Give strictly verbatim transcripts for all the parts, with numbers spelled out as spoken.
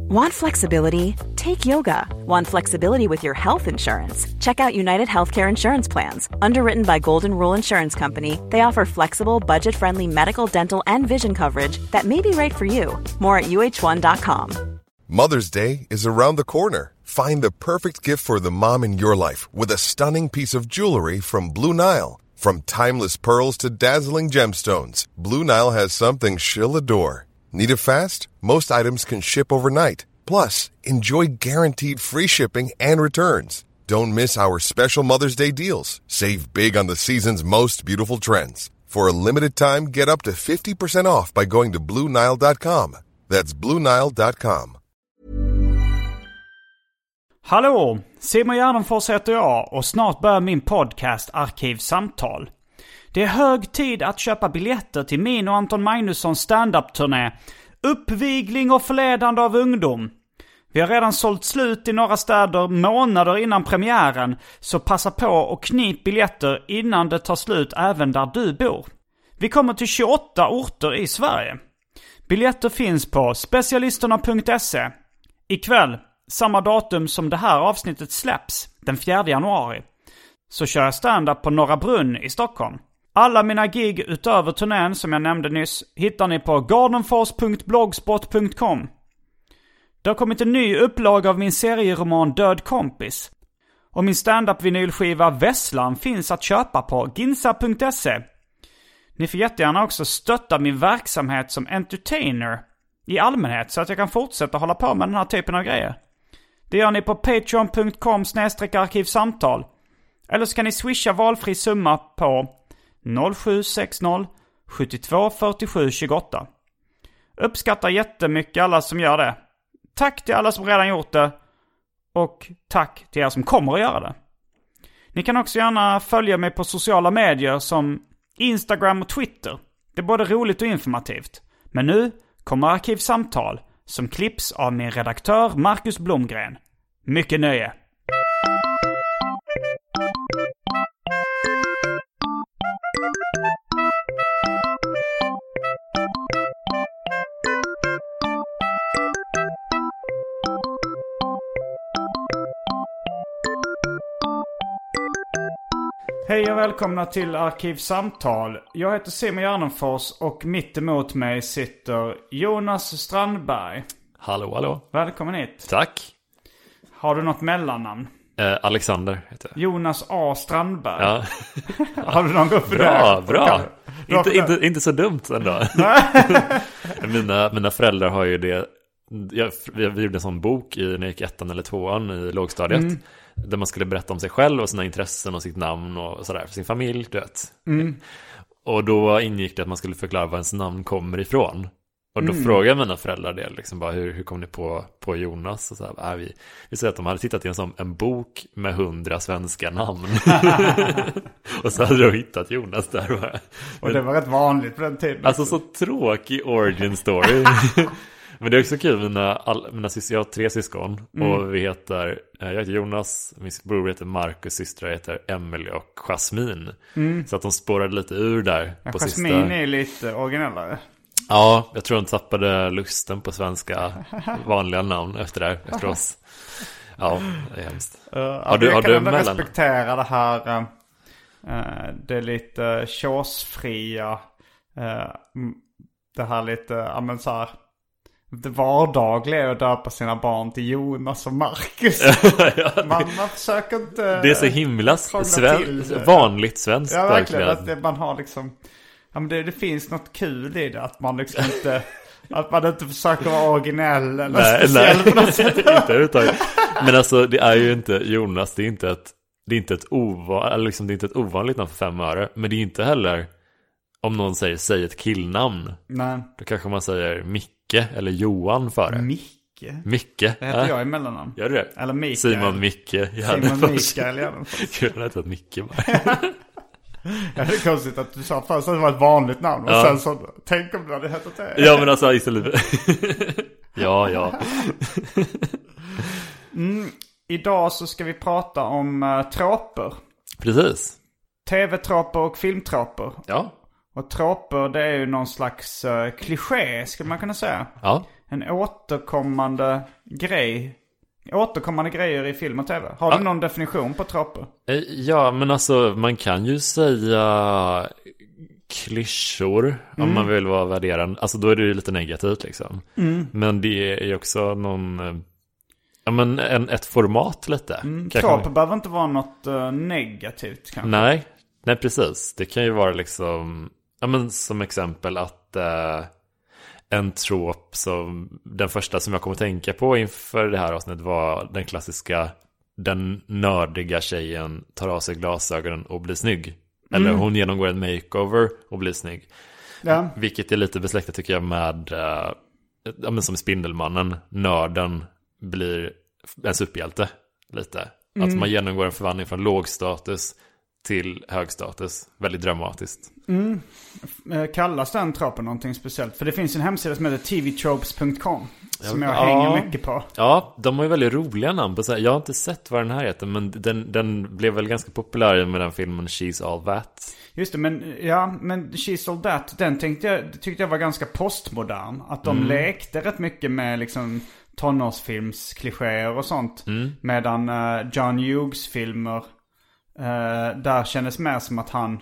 Want flexibility? Take yoga. Want flexibility with your health insurance? Check out United Healthcare Insurance Plans. Underwritten by Golden Rule Insurance Company, they offer flexible, budget-friendly medical, dental, and vision coverage that may be right for you. More at U H one dot com. Mother's Day is around the corner. Find the perfect gift for the mom in your life with a stunning piece of jewelry from Blue Nile. From timeless pearls to dazzling gemstones, Blue Nile has something she'll adore. Need it fast? Most items can ship overnight. Plus, enjoy guaranteed free shipping and returns. Don't miss our special Mother's Day deals. Save big on the season's most beautiful trends. For a limited time, get up to fifty percent off by going to Blue Nile dot com. That's Blue Nile dot com. Hallå, Simon Gärdenfors heter jag och snart börjar min podcast Arkivsamtal. Det är hög tid att köpa biljetter till min och Anton Magnussons stand-up-turné Uppvigling och förledande av ungdom. Vi har redan sålt slut i några städer månader innan premiären, så passa på och knip biljetter innan det tar slut även där du bor. Vi kommer till tjugoåtta orter i Sverige. Biljetter finns på specialisterna punkt se. Ikväll, samma datum som det här avsnittet släpps, den fjärde januari, så kör jag stand-up på Norra Brunn i Stockholm. Alla mina gig utöver turnén som jag nämnde nyss hittar ni på gardenfors punkt blogspot punkt com. Det har kommit en ny upplaga av min serieroman Död kompis. Och min stand-up-vinylskiva Vesslan finns att köpa på ginsa punkt se. Ni får jättegärna också stötta min verksamhet som entertainer i allmänhet så att jag kan fortsätta hålla på med den här typen av grejer. Det gör ni på patreon punkt com slash arkivsamtal. Eller så kan ni swisha valfri summa på noll sju sex noll sju två fyra sju två åtta. Uppskattar jättemycket alla som gör det. Tack till alla som redan gjort det. Och tack till er som kommer att göra det. Ni kan också gärna följa mig på sociala medier som Instagram och Twitter. Det är både roligt och informativt. Men nu kommer Arkivsamtal som klipps av min redaktör Marcus Blomgren. Mycket nöje! Hej och välkomna till Arkivsamtal. Jag heter Simon Gärdenfors och mitt emot mig sitter Jonas Strandberg. Hallå, hallå. Välkommen hit. Tack. Har du något mellannamn? Eh, Alexander heter jag. Jonas A. Strandberg. Ja. Har du någon upp för bra, det? Bra, bra. Inte, inte, inte så dumt ändå. mina, mina föräldrar har ju det. Jag, vi gjorde en sån bok i, när jag gick ettan eller tvåan i lågstadiet. Mm. Där man skulle berätta om sig själv och sina intressen och sitt namn och sådär för sin familj, du vet. Mm. Och då ingick det att man skulle förklara var ens namn kommer ifrån. Och då mm. frågade mina föräldrar det liksom bara, hur, hur kom ni på, på Jonas? Och så här, äh, vi, vi säger att de hade tittat i en, sån, en bok med hundra svenska namn. Och så hade de hittat Jonas där. Men, och det var rätt vanligt på den tiden. Alltså så tråkig origin story. Men det är också kul, mina, all, mina syster, jag har tre syskon. Mm. Och vi heter, jag heter Jonas, min bror heter Marcus, systrar heter Emily och Jasmine. Mm. Så att de spårade lite ur där ja, på Jasmine sista. är lite originellare. Ja, jag tror de tappade lusten på svenska vanliga namn efter det här, efter oss. Ja, det är hemskt. Uh, har du, jag har kan du ändå mellan... respektera det här, uh, det är lite tjåsfria, uh, det här lite, ja men så här, det vardagliga är att döpa sina barn till Jonas och Marcus. ja, det, man, man försöker inte... Det är så himla sven, vanligt svenskt. Ja, verkligen. Att det, man har liksom... Ja, men det, det finns något kul i det. Att man liksom inte... att man inte försöker vara originell eller nej, speciell nej. På något sätt. Inte uttaget. Men alltså, det är ju inte... Jonas, det är inte ett... Det är inte ett, ova, eller liksom, det är inte ett ovanligt namn för fem öre. Men det är inte heller... Om någon säger, säg ett killnamn. Nej. Då kanske man säger Micke eller Johan för det. Micke? Micke. Det heter äh? jag i mellannamn. Gör du det? Eller Mikael. Simon Micke. Simon Mikael, ja. Kul att det var Micke bara. Ja, det är konstigt att du sa först att det var ett vanligt namn. Och ja. Sen så, tänk om du hade hetat det. Ja, men alltså istället. ja, ja. mm, idag så ska vi prata om uh, tråper. Precis. Tv-tråper och filmtråper. Ja. Och tråper, det är ju någon slags uh, kliché, skulle man kunna säga. Ja. en återkommande grej. Återkommande grejer i film och tv. Har du ja. någon definition på troper? Ja, men alltså man kan ju säga klyschor mm. om man vill vara värderande. Alltså då är det ju lite negativt liksom. Mm. Men det är ju också någon... Ja, men en, ett format lite. Mm. Troper behöver inte vara något uh, negativt kanske. Nej, nej precis. Det kan ju vara liksom... Ja, men som exempel att... Uh, en trop som den första som jag kommer att tänka på inför det här avsnittet var den klassiska den nördiga tjejen tar av sig glasögonen och blir snygg. Eller mm. hon genomgår en makeover och blir snygg. Ja. Vilket är lite besläktat tycker jag med uh, ja, men som Spindelmannen, nörden blir en superhjälte lite. Mm. Att man genomgår en förvandling från låg status till hög status. Väldigt dramatiskt. Mm. Kallas den tropen någonting speciellt? För det finns en hemsida som heter t v tropes punkt com som jag ja. hänger mycket på. Ja, de har ju väldigt roliga namn på sig. Jag har inte sett vad den här heter, men den, den blev väl ganska populär med den filmen She's All That. Just det, men ja, men She's All That, den tänkte jag, tyckte jag var ganska postmodern. Att de mm. lekte rätt mycket med liksom tonårsfilmsklichéer och sånt. Mm. Medan uh, John Hughes filmer uh, där kändes mer som att han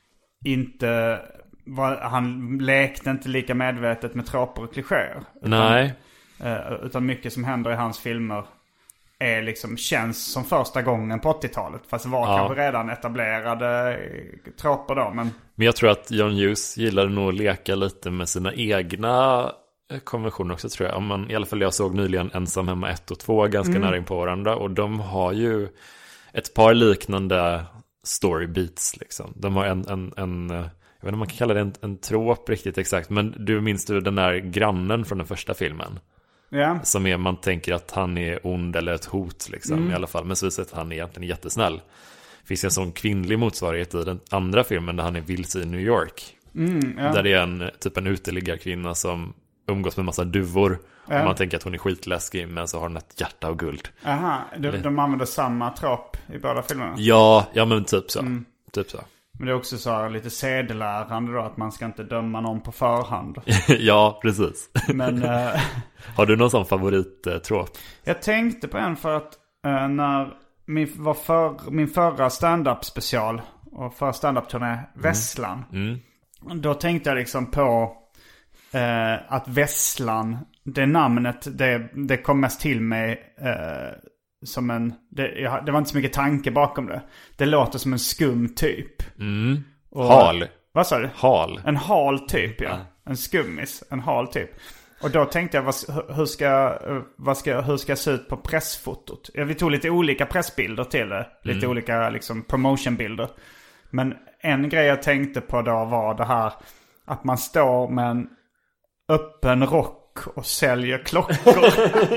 inte var, han lekte inte lika medvetet med troper och klichéer. Nej. Utan, uh, utan mycket som händer i hans filmer är liksom, känns som första gången på åttiotalet. Fast det var ja. kanske redan etablerade troper då. Men... men jag tror att John Hughes gillade nog att leka lite med sina egna konventioner också tror jag. Om man, i alla fall jag såg nyligen Ensam hemma ett och två ganska mm. nära in på varandra. Och de har ju ett par liknande story beats liksom. De har en, en, en jag vet inte om man kan kalla det en, en trop riktigt exakt. Men du minns du den där grannen från den första filmen? Yeah. Som är, man tänker att han är ond eller ett hot liksom, mm. i alla fall. Men så visar att han är egentligen jättesnäll. Finns en sån kvinnlig motsvarighet i den andra filmen där han är vilse i New York. Mm, yeah. Där det är en typ en uteliggarkvinna som umgås med massa duvor. Yeah. Och man tänker att hon är skitläskig, men så har hon ett hjärta av guld. Aha, de, de använder samma trop i båda filmerna? Ja, ja men typ så. Mm. Typ så. Men det är också så här lite sedelärande då, att man ska inte döma någon på förhand. Ja, precis. Men, uh, har du någon sån favorittrop? Jag tänkte på en för att uh, när min, var för, min förra stand-up special och förra stand-up-turné, mm. Vesslan. Mm. Då tänkte jag liksom på uh, att Vesslan, det namnet, det, det kom mest till mig... Uh, som en det, jag, det var inte så mycket tanke bakom det. Det låter som en skum typ. Mm. Och, hal. Vad sa du? Hal. En hal typ, ja. ja. En skummis, en hal typ. Och då tänkte jag, vad, hur, ska, vad ska, hur ska jag se ut på pressfotot? Ja, vi tog lite olika pressbilder till det. Lite mm. olika liksom, promotionbilder. Men en grej jag tänkte på då var det här att man står med en öppen rock och säljer klockor.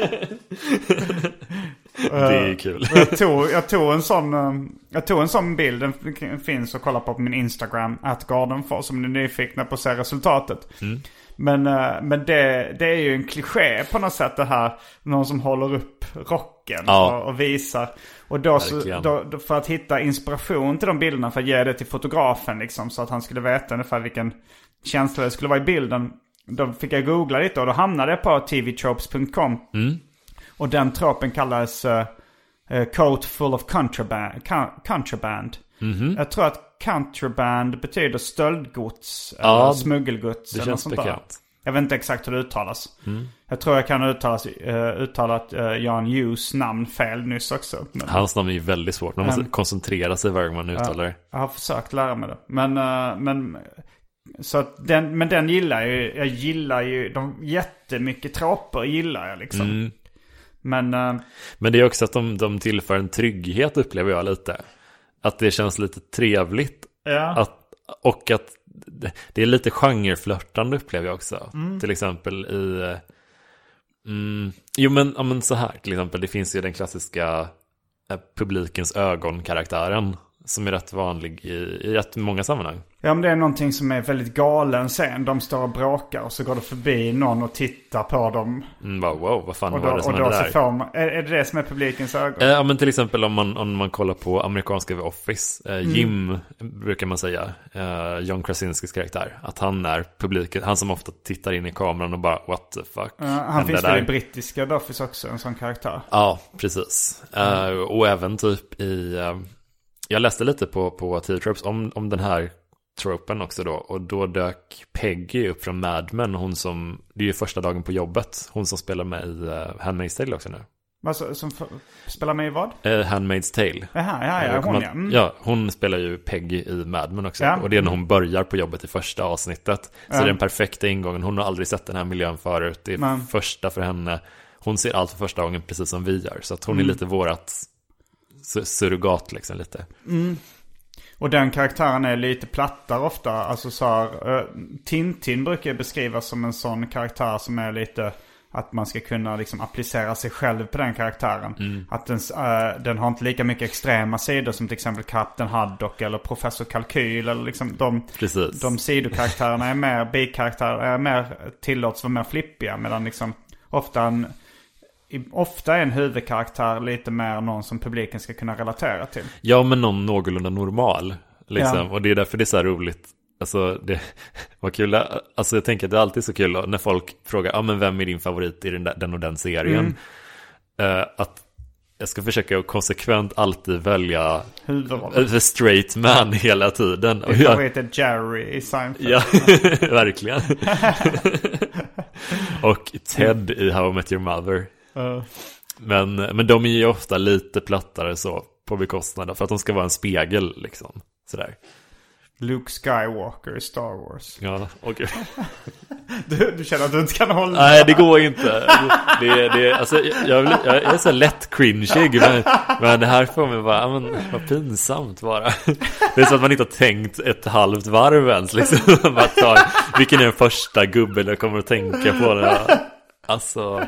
Det är kul. jag, tog, jag, tog en sån, jag tog en sån bild. Den finns att kolla på på min Instagram at Gardenfors, om ni är nyfikna på att se resultatet. Mm. Men, men det, det är ju en kliché på något sätt, det här. Någon som håller upp rocken ja. och, och visar. Och då, så, då, då för att hitta inspiration till de bilderna, för att ge det till fotografen liksom, så att han skulle veta ungefär vilken känsla det skulle vara i bilden. Då fick jag googla lite och då hamnade jag på t v tropes punkt com. Mm. Och den tropen kallas uh, uh, coat full of contraband. contraband. Mm-hmm. Jag tror att contraband betyder stöldgods ja, eller smuggelgods. Det eller känns bekant. Jag vet inte exakt hur det uttalas. Mm. Jag tror jag kan uttalas, uh, uttalat uh, Jan Hughes namn fel nyss också. Men, hans namn är ju väldigt svårt. Man måste um, koncentrera sig varje gång man uttalar det. Uh, jag har försökt lära mig det. Men... Uh, men så att den, men den gillar jag ju. Jag gillar ju de jättemycket troper gillar jag liksom. Mm. Men, uh, men det är också att de, de tillför en trygghet, upplever jag lite. Att det känns lite trevligt. Ja. Att, och att det är lite genreflörtande, upplever jag också. Mm. Till exempel i... Mm, jo men, ja, men så här till exempel. Det finns ju den klassiska eh, publikens ögonkaraktären som är rätt vanlig i, i rätt många sammanhang. Ja, men det är någonting som är väldigt galen sen. De står och bråkar och så går det förbi någon och tittar på dem. Mm, bara, wow, vad fan och då, var det som och då hände så där? får man, är, är det det som är publikens ögon? Eh, ja, men till exempel om man, om man kollar på amerikanska The Office. Eh, mm. Jim brukar man säga, eh, John Krasinskis karaktär. Att han är publiken, han som ofta tittar in i kameran och bara, what the fuck. Uh, han finns väl i brittiska The Office också, en sån karaktär. Ja, precis. Mm. Eh, och även typ i... Eh, jag läste lite på, på T V Tropes om, om den här tropen också då. Och då dök Peggy upp från Mad Men. Hon som, det är ju första dagen på jobbet. Hon som spelar med i uh, Handmaid's Tale också nu. Alltså, som för, spelar med i vad? Uh, Handmaid's Tale. Jaha, ja, ja, hon, man, ja. Mm. ja, hon spelar ju Peggy i Mad Men också. Ja. Och det är när hon börjar på jobbet i första avsnittet. Så ja. det är den perfekta ingången. Hon har aldrig sett den här miljön förut. Det är Men. första för henne. Hon ser allt för första gången precis som vi gör. Så att hon mm. är lite vårat surrogat liksom lite. Mm. Och den karaktären är lite plattare ofta. Alltså så här, uh, Tintin brukar beskrivas som en sån karaktär som är lite att man ska kunna liksom applicera sig själv på den karaktären. Mm. Att den, uh, den har inte lika mycket extrema sidor som till exempel Kapten Haddock eller Professor Kalkyl. Eller liksom de, de sidokaraktärerna är mer, bikaraktärer är mer, tillåts vara mer flippiga. Medan liksom ofta en, ofta är en huvudkaraktär lite mer någon som publiken ska kunna relatera till. Ja, men någon någorlunda normal liksom. Ja. Och det är därför det är så här roligt. Alltså det var kul. Alltså jag tänker att det är alltid så kul när folk frågar, ja ah, men vem är din favorit i den, där, den och den serien? Mm. Uh, att jag ska försöka att konsekvent alltid välja the straight man hela tiden. Din favorit är Jerry i Seinfeld. Ja, verkligen. Och Ted i How I Met Your Mother. Uh. Men, men de är ju ofta lite plattare så på bekostnad för att de ska vara en spegel liksom. Sådär. Luke Skywalker i Star Wars. Ja, okej. Okay. du, du känner att du inte kan hålla. Nej, det går inte. Det, det, alltså, jag, jag är så lätt cringeig, men, men det här får mig bara, men vad pinsamt bara. Det är så att man inte har tänkt ett halvt varv ens. Liksom. Bara tar, vilken är den första gubben jag kommer att tänka på? Det alltså...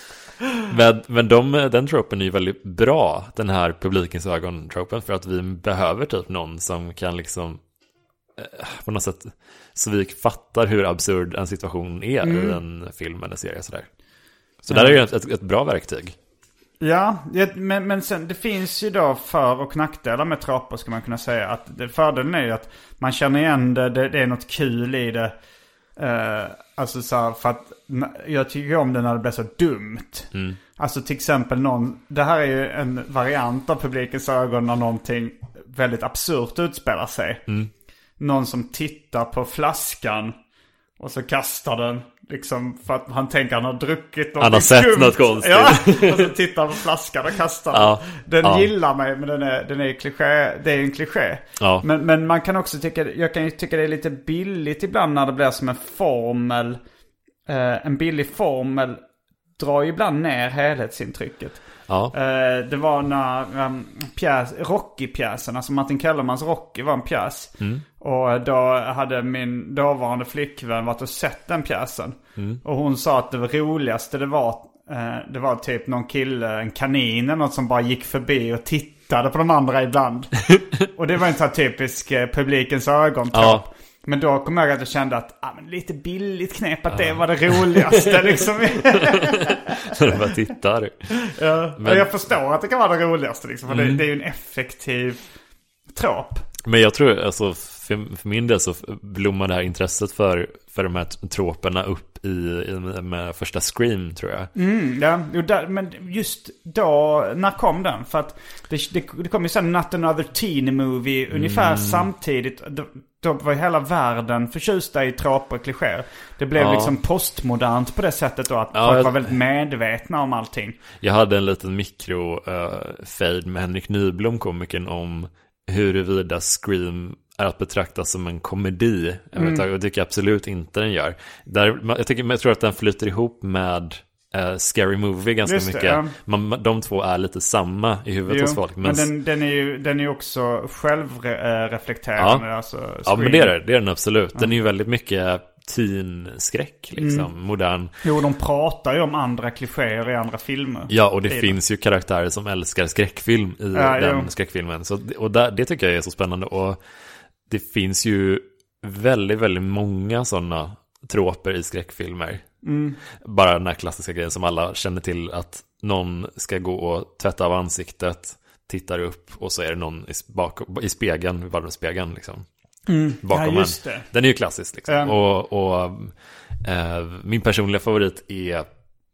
Men, men de, den tropen är ju väldigt bra, den här publikens ögon-tropen, för att vi behöver typ någon som kan liksom eh, på något sätt så vi fattar hur absurd en situation är mm. i en film eller serie sådär. Så mm. där är ju ett, ett, ett bra verktyg. Ja, men, men sen, det finns ju då för- och nackdelar med troper, ska man kunna säga. Att det, fördelen är ju att man känner igen det, det, det är något kul i det. Uh, alltså så här, för att jag tycker om det när det blir så dumt. Mm. Alltså till exempel någon, det här är ju en variant av publikens ögon när någonting väldigt absurt utspelar sig. Mm. Någon som tittar på flaskan och så kastar den liksom för att han tänker han har druckit något. Han har sett skumt. Något konstigt. Ja, och så tittar på flaskan och kastar den. Ja. Den ja. Gillar mig, men den är, den är kliché, det är en kliché. Ja. Men, men man kan också tycka, jag kan ju tycka det är lite billigt ibland när det blir som en formel. Eh, en billig formel drar ju ibland ner helhetsintrycket. Ja. Eh, det var när um, pjäs, Rocky-pjäsen, alltså Martin Kellermans Rocky var en pjäs. Mm. Och då hade min dåvarande flickvän varit och sett den pjäsen. Mm. Och hon sa att det roligaste det var, eh, det var typ någon kille, en kanin eller något som bara gick förbi och tittade på de andra ibland. Och det var en sån här typisk eh, publikens ögon. Ja. Men då kom jag att jag kände att ah, men lite billigt knep att ja. Det var det roligaste liksom. Så du bara tittar. Ja, men jag förstår att det kan vara det roligaste liksom, för mm. det, det är ju en effektiv trop. Men jag tror, alltså för, för min del så blommar det här intresset för, för de här troperna upp i, i med första Scream, tror jag. Mm, ja, jo, där, men just då, när kom den? För att det, det, det kom ju sån Not Another Teen Movie ungefär mm. samtidigt. Då, då var hela världen förtjusta i troper och klichéer. Det blev ja. Liksom postmodernt på det sättet då, att ja, folk var väldigt medvetna om allting. Jag hade en liten mikro-fade uh, med Henrik Nyblom, komikern, om huruvida Scream är att betrakta som en komedi. Mm. Jag tycker absolut inte den gör. Där, jag, tycker, jag tror att den flyter ihop med uh, Scary Movie ganska Just mycket. Det, ja. Man, de två är lite samma i huvudet jo, hos folk. Men, men den, den är ju den är också självreflekterande. Ja, alltså ja men det är det. Det är den absolut. Den är ju väldigt mycket teen-skräck liksom, mm. modern. Jo, de pratar ju om andra klichéer i andra filmer. Ja, och det finns ju karaktärer som älskar skräckfilm i ja, den jo. skräckfilmen. Så, och där, det tycker jag är så spännande. Och det finns ju väldigt, väldigt många sådana troper i skräckfilmer. Mm. Bara den här klassiska grejen som alla känner till, att någon ska gå och tvätta av ansiktet, tittar upp och så är det någon i, bak, i spegeln, vid varmspegeln liksom. Mm. Bakom ja, just det. En. Den är ju klassisk liksom. Mm. Och, och eh, min personliga favorit är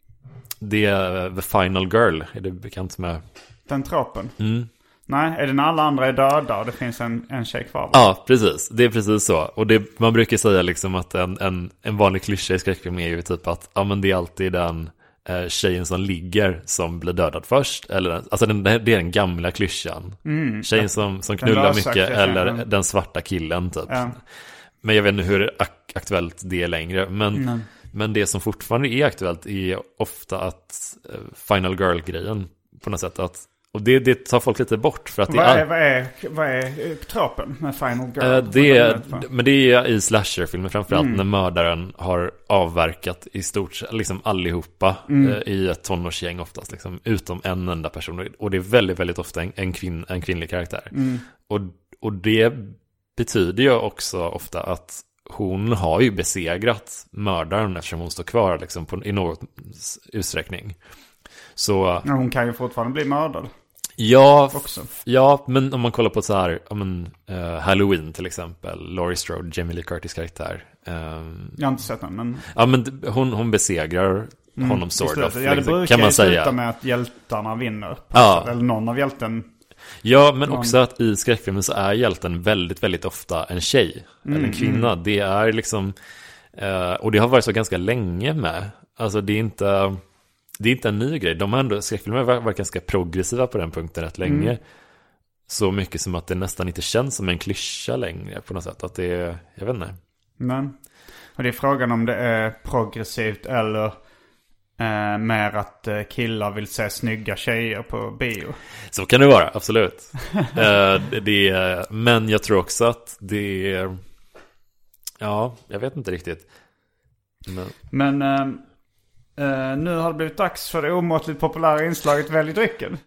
det är The Final Girl. Är det bekant med den tropen? Mm. Nej, är det när alla andra är döda och det finns en, en tjej kvar? Ja, precis. Det är precis så. Och det, man brukar säga liksom att en, en, en vanlig klyscha i skräckfilm är ju typ att ja, men det är alltid den eh, tjejen som ligger som blir dödad först. Eller, alltså den, det är den gamla klyschan. Mm. Tjejen som, som knullar mycket eller mm. den svarta killen typ. Ja. Men jag vet inte hur ak- aktuellt det är längre. Men, mm. men det som fortfarande är aktuellt är ofta att eh, Final Girl-grejen på något sätt att och det, det tar folk lite bort för att vad, det är, vad, är, vad är tropen med Final Girl? Äh, det är, men det är i slasherfilmer framförallt mm. när mördaren har avverkat i stort liksom allihopa mm. eh, i ett tonårsgäng oftast liksom, utom en enda person. Och det är väldigt, väldigt ofta en, en, kvinn, en kvinnlig karaktär. Mm. Och, och det betyder ju också ofta att hon har ju besegrat mördaren eftersom hon står kvar liksom, på, i något utsträckning. Så, ja, hon kan ju fortfarande bli mördad. Ja, också. Ja, men om man kollar på så här, ja, men, uh, Halloween till exempel, Laurie Strode, Jamie Lee Curtis karaktär. Um, jag har inte sett den, men ja, men hon hon besegrar mm, honom sort of. Ja, det brukar kan man säga. Sluta med att hjältarna vinner. Ja. Eller någon av hjälten. Ja, men någon... också att i skräckfilmen så är hjälten väldigt, väldigt ofta en tjej mm, eller en kvinna. Mm. Det är liksom uh, och det har varit så ganska länge med. Alltså det är inte Det är inte en ny grej. De har ändå, skräckfilmer har varit ganska progressiva på den punkten rätt länge. Mm. Så mycket som att det nästan inte känns som en klyscha längre på något sätt. Att det är, jag vet inte. Men, och det är frågan om det är progressivt eller eh, mer att eh, killar vill se snygga tjejer på bio. Så kan det vara, absolut. eh, det är, men jag tror också att det är, ja, jag vet inte riktigt. Men... men eh, Uh, nu har det blivit dags för det omåttligt populära inslaget Välj drycken.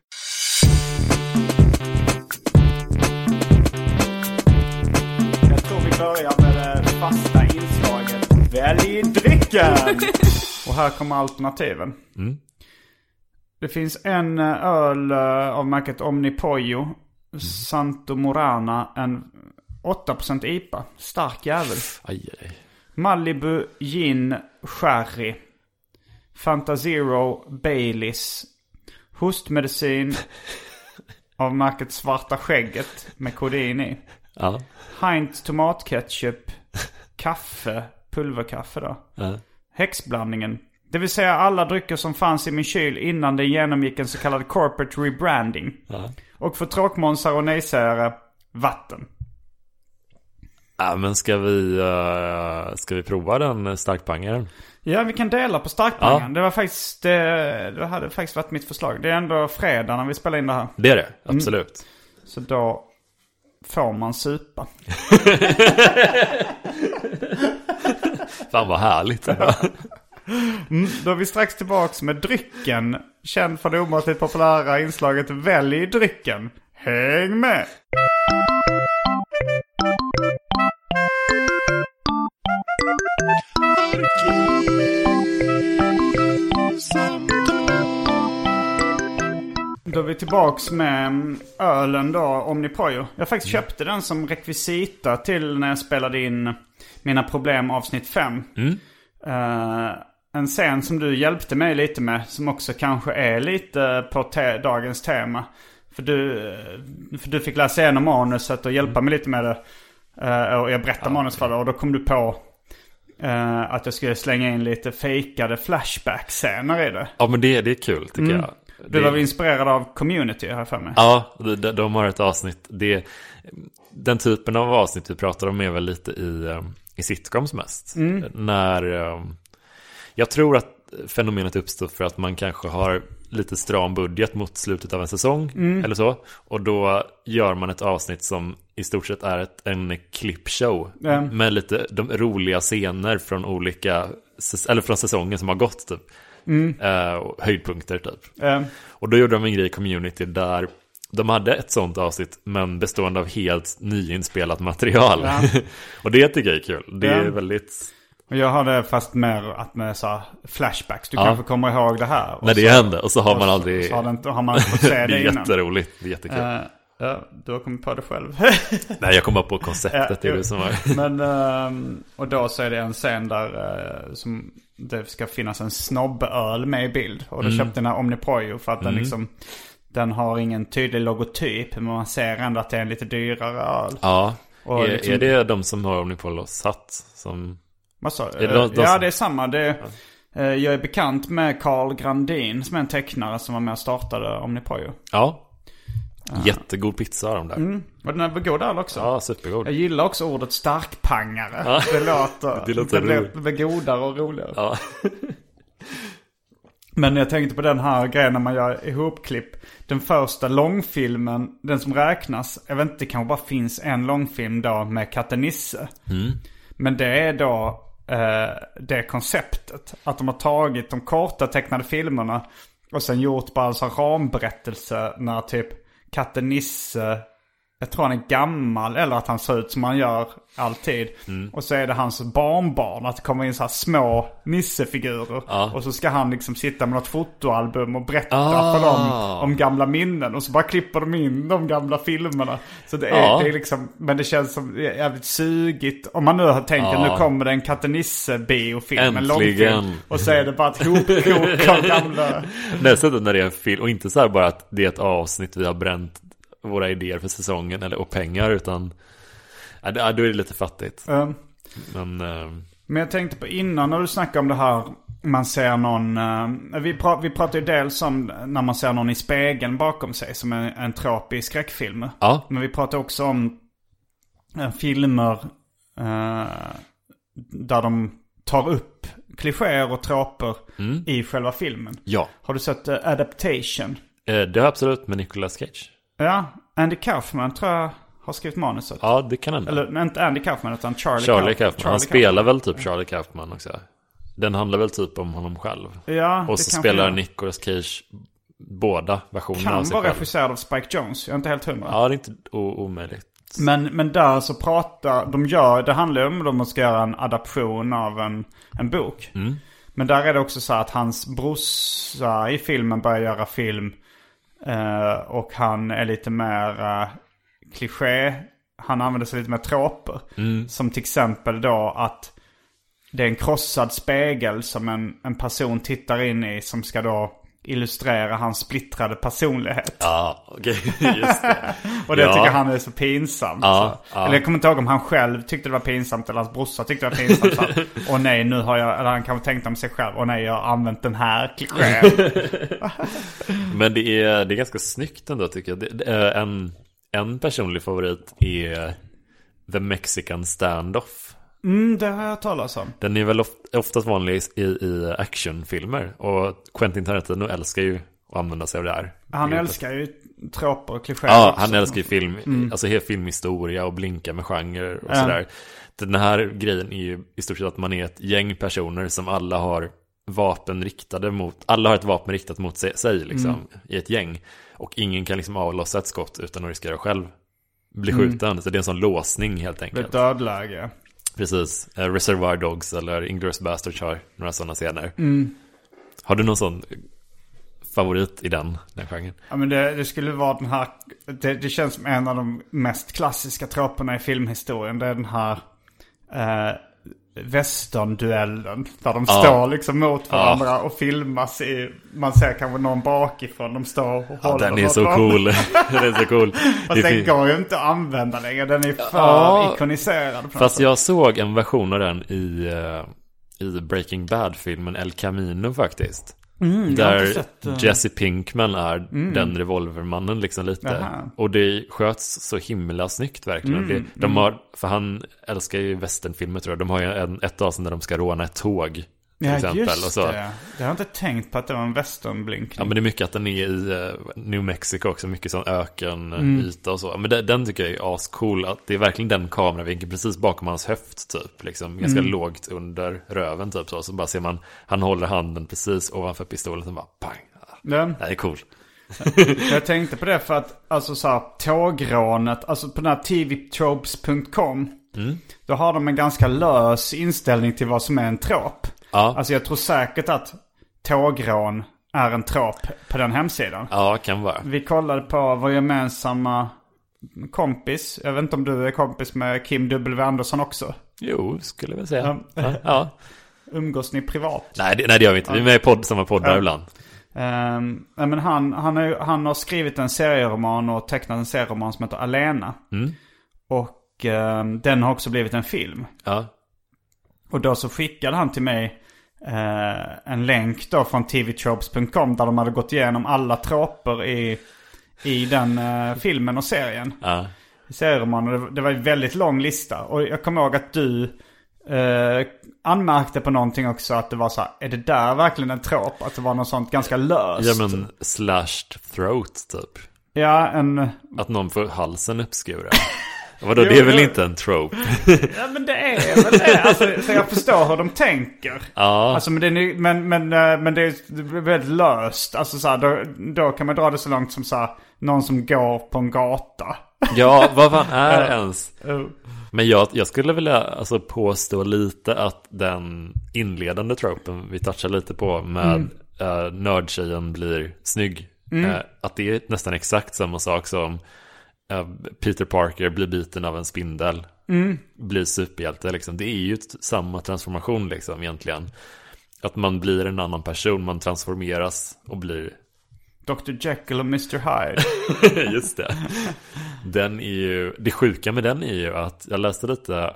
Jag tror vi börjar med det fasta inslaget Välj drycken. Och här kommer alternativen. Mm. Det finns en öl av märket Omnipollo, mm. Santo Morana, en åtta procent I P A. Stark jävel. Aj, aj. Malibu Gin Sherry, Fanta Zero Baileys, hostmedicin av märket Svarta Skägget med kodein i. Ja. Heinz tomatketchup, kaffe, pulverkaffe då. Ja. Häxblandningen. Det vill säga alla drycker som fanns i min kyl innan det genomgick en så kallad corporate rebranding. Ja. Och för tråkmånsar och nejsägare, vatten. Ja, men ska vi, uh, ska vi prova den starkpangaren? Ja, vi kan dela på starkpangaren. Ja. Det var faktiskt, det, det hade faktiskt varit mitt förslag. Det är ändå fredag när vi spelar in det här. Det är det, absolut. Mm. Så då får man supa. Fan vad härligt. Mm, då är vi strax tillbaka med drycken. Känd för det omåttligt populära inslaget Välj drycken. Häng med! Då är vi tillbaks med ölen då, Omnipollo. Jag faktiskt mm. köpte den som rekvisita till när jag spelade in Mina problem avsnitt fem. Mm. Uh, en scen som du hjälpte mig lite med, som också kanske är lite på te- dagens tema. För du, för du fick läsa igenom manuset och hjälpa mm. mig lite med det. Uh, och jag berättade ja, manus för det och då kom du på uh, att jag skulle slänga in lite fejkade flashback-scener i det. Ja, men det, det är kul tycker mm. jag. Du det... var inspirerad av Community här för mig. Ja, de, de har ett avsnitt. Det, den typen av avsnitt vi pratar om är väl lite i, i sitcoms mest. Mm. När, jag tror att fenomenet uppstår för att man kanske har lite stram budget mot slutet av en säsong Mm. eller så. Och då gör man ett avsnitt som i stort sett är ett, en klippshow Mm. med lite de roliga scener från olika, eller från säsongen som har gått typ. Mm. Eh, och höjdpunkter typ. Mm. Och då gjorde de en grej i Community där de hade ett sånt avsnitt men bestående av helt nyinspelat material. Ja. Och det tycker jag är kul. Det Ja. är väldigt... Jag har det fast mer att med så här flashbacks. Du Ja. kanske kommer ihåg det här. Och När det så, hände och så har man och aldrig... Så har, det inte, har man inte fått se det det är innan. jätteroligt, det är jättekul. Uh, ja, du har kommit på det själv. Nej, jag kom bara på konceptet, Ja, det är jo. det som var... Men, um, och då så är det en scen där uh, som det ska finnas en snobböl med i bild. Och då Mm. köpte den här Omnipojo för att Mm. den liksom, den har ingen tydlig logotyp. Men man ser ändå att det är en lite dyrare öl. Ja, Och är, liksom- är det de som har Omnipolos hatt som... Vad sa Är det de- de Ja, som- det är samma. Det, eh, jag är bekant med Carl Grandin som är en tecknare som var med och startade Omnipojo. Ja, jättegod pizza har de där. Mm. Och den är väl god öl också. Ja, supergod. Jag gillar också ordet starkpangare. Ja. Det låter, Det låter blir, roligt. det blir godare och roligare. Ja. Men jag tänkte på den här grejen när man gör ihopklipp. Den första långfilmen, den som räknas, jag vet inte, det kanske bara finns en långfilm då med katten Nisse. Mm. Men det är då eh, det konceptet. Att de har tagit de korta tecknade filmerna och sen gjort bara en sån ramberättelse när typ katten Nisse, jag tror han är gammal eller att han ser ut som han gör alltid. Mm. Och så är det hans barnbarn, att det kommer in så här små nissefigurer. Ja. Och så ska han liksom sitta med något fotoalbum och berätta Ah. för dem om gamla minnen. Och så bara klipper de in de gamla filmerna. Så det är, Ja. det är liksom, men det känns som jävligt sugigt. Om man nu har tänkt att Ja. nu kommer det en katten Nisse-biofilm, en Äntligen. långfilm. Och så är det bara ett hopkok av gamla... Dessutom när det är en film, och inte så här bara att det är ett avsnitt vi har bränt våra idéer för säsongen eller, och pengar, utan ja, då är det lite fattigt. Um, Men eh, Men jag tänkte på innan när du snackade om det här, man ser någon, uh, vi, pra, vi pratar ju dels om när man ser någon i spegeln bakom sig som en, en trop i skräckfilmer. ja, Men vi pratar också om uh, filmer uh, där de tar upp klichéer och troper Mm. i själva filmen. ja. Har du sett uh, Adaptation? Eh, det har absolut med Nicolas Cage. Ja, Andy Kaufman tror jag har skrivit manuset. Ja, det kan hända. Eller inte Andy Kaufman utan Charlie, Charlie Kauf- Kaufman. Charlie Han spelar väl typ Charlie Kaufman också. Den handlar väl typ om honom själv. Ja, Och det så kanske spelar gör. Nicolas Cage båda versionerna av Kan sig vara själv. regisserad av Spike Jonze. Jag är inte helt hundra. Ja, det är inte o- omöjligt. Men, men där så pratar de gör, det handlar ju om att de ska göra en adaption av en, en bok. Mm. Men där är det också så att hans brorsa i filmen börjar göra film. Eh, och han är lite mer uh, kliché. Han använder sig lite mer troper. Mm. Som till exempel då att det är en krossad spegel som en, en person tittar in i, som ska då illustrera hans splittrade personlighet. Ja, okej, just det. Och det Ja. tycker han är så pinsamt. Ja, så. ja. Eller jag kommer inte ihåg om han själv tyckte det var pinsamt eller hans brorsa tyckte det var pinsamt. Så att, åh nej, nu har jag, eller han kanske tänkte om sig själv, åh nej, jag har använt den här klichén. Men det är, det är ganska snyggt ändå tycker jag. Det, det är en, en personlig favorit är The Mexican Standoff. Mm, det har jag talat om. Den är väl oft, oftast vanlig i, i actionfilmer. Och Quentin Tarantino älskar ju att använda sig av det här. Han Det är älskar ju troper och klichéer Ja, också. han älskar ju film, alltså hela filmhistoria och blinka med genre och Ja. sådär. Den här grejen är ju i stort sett att man är ett gäng personer som alla har vapen riktade mot, alla har ett vapen riktat mot sig, sig liksom, i ett gäng. Och ingen kan liksom avlossa ett skott utan att riskera själv bli skjuten. Så det är en sån låsning helt Det är enkelt. ett dödläge. Precis, eh, Reservoir Dogs eller Inglourious Basterds har några sådana scener. Mm. Har du någon sån favorit i den, den genren? Ja, men det, det skulle vara den här, det, det känns som en av de mest klassiska troperna i filmhistorien. Det är den här eh, western-duellen. Där de Ja. står liksom mot varandra Ja. och filmas i, man ser kanske någon bakifrån. De står och Ja, håller den är mot så varandra. cool. Den är så cool. Fast Det den fin- går ju inte att använda längre. Den är för Ja. ikoniserad. på något Fast sätt. jag såg en version av den i, eh, i Breaking Bad-filmen El Camino faktiskt. Mm, jag har Där inte sett, eh, Jesse Pinkman är den revolvermannen liksom lite. Jaha. Och det sköts så himla snyggt verkligen. det, de har, för han älskar ju westernfilmer tror jag. De har ju en, ett avsnitt där de ska råna ett tåg. till ja, exempel. Just och så. Det. Det har jag inte tänkt på att det var en westernblinkning. Ja, men det är mycket att den är i uh, New Mexico också. Mycket sån öken mm. yta och så. Men det, den tycker jag är ascool. Att det är verkligen den kameravinkeln precis bakom hans höft typ. Liksom, ganska mm. lågt under röven typ. Så, så bara ser man, han håller handen precis ovanför pistolen och bara pang. Den. Det är cool. Jag tänkte på det för att alltså så här, tågrånet, alltså på den här t v tropes punkt com mm. då har de en ganska lös inställning till vad som är en trop. Ja. Alltså jag tror säkert att tågrån är en trop på den hemsidan. Ja, kan vara. Vi kollade på vår gemensamma kompis. Jag vet inte om du är kompis med Kim W. Andersson också. Jo, skulle jag väl säga. Ja. Ja. Umgås ni privat? Nej, det, nej, det gör vi inte. Vi är med i podd, samma poddar ja. ibland. Um, men han, han, är, han har skrivit en serieroman och tecknat en serieroman som heter Alena. Mm. Och um, den har också blivit en film. Ja. Och då så skickade han till mig uh, en länk då från t v tropes punkt com där de hade gått igenom alla troper i, i den uh, filmen och serien. Ja. I serieromanen. Det, det var en väldigt lång lista. Och jag kommer ihåg att du Uh, anmärkte på någonting också, att det var så här, är det där verkligen en trop? Att det var något sånt ganska löst. Ja, men slashed throat typ. Ja, en... Att någon får halsen uppskuren. Vadå, det är väl inte en trope? Ja, men det är väl det. Alltså, så jag förstår hur de tänker. Ja. Alltså, men, det är, men, men, men det är väldigt löst. Alltså så här, då, då kan man dra det så långt som så här, någon som går på en gata. Ja, vad fan är ens? Men jag, jag skulle vilja alltså påstå lite att den inledande tropen vi touchar lite på med mm. uh, nördtjejen blir snygg. Mm. Uh, att det är nästan exakt samma sak som uh, Peter Parker blir biten av en spindel. Mm. Blir superhjälte liksom. Det är ju samma transformation liksom egentligen. Att man blir en annan person, man transformeras och blir doktor Jekyll och mister Hyde. Just det. Den är ju, det sjuka med den är ju att jag läste lite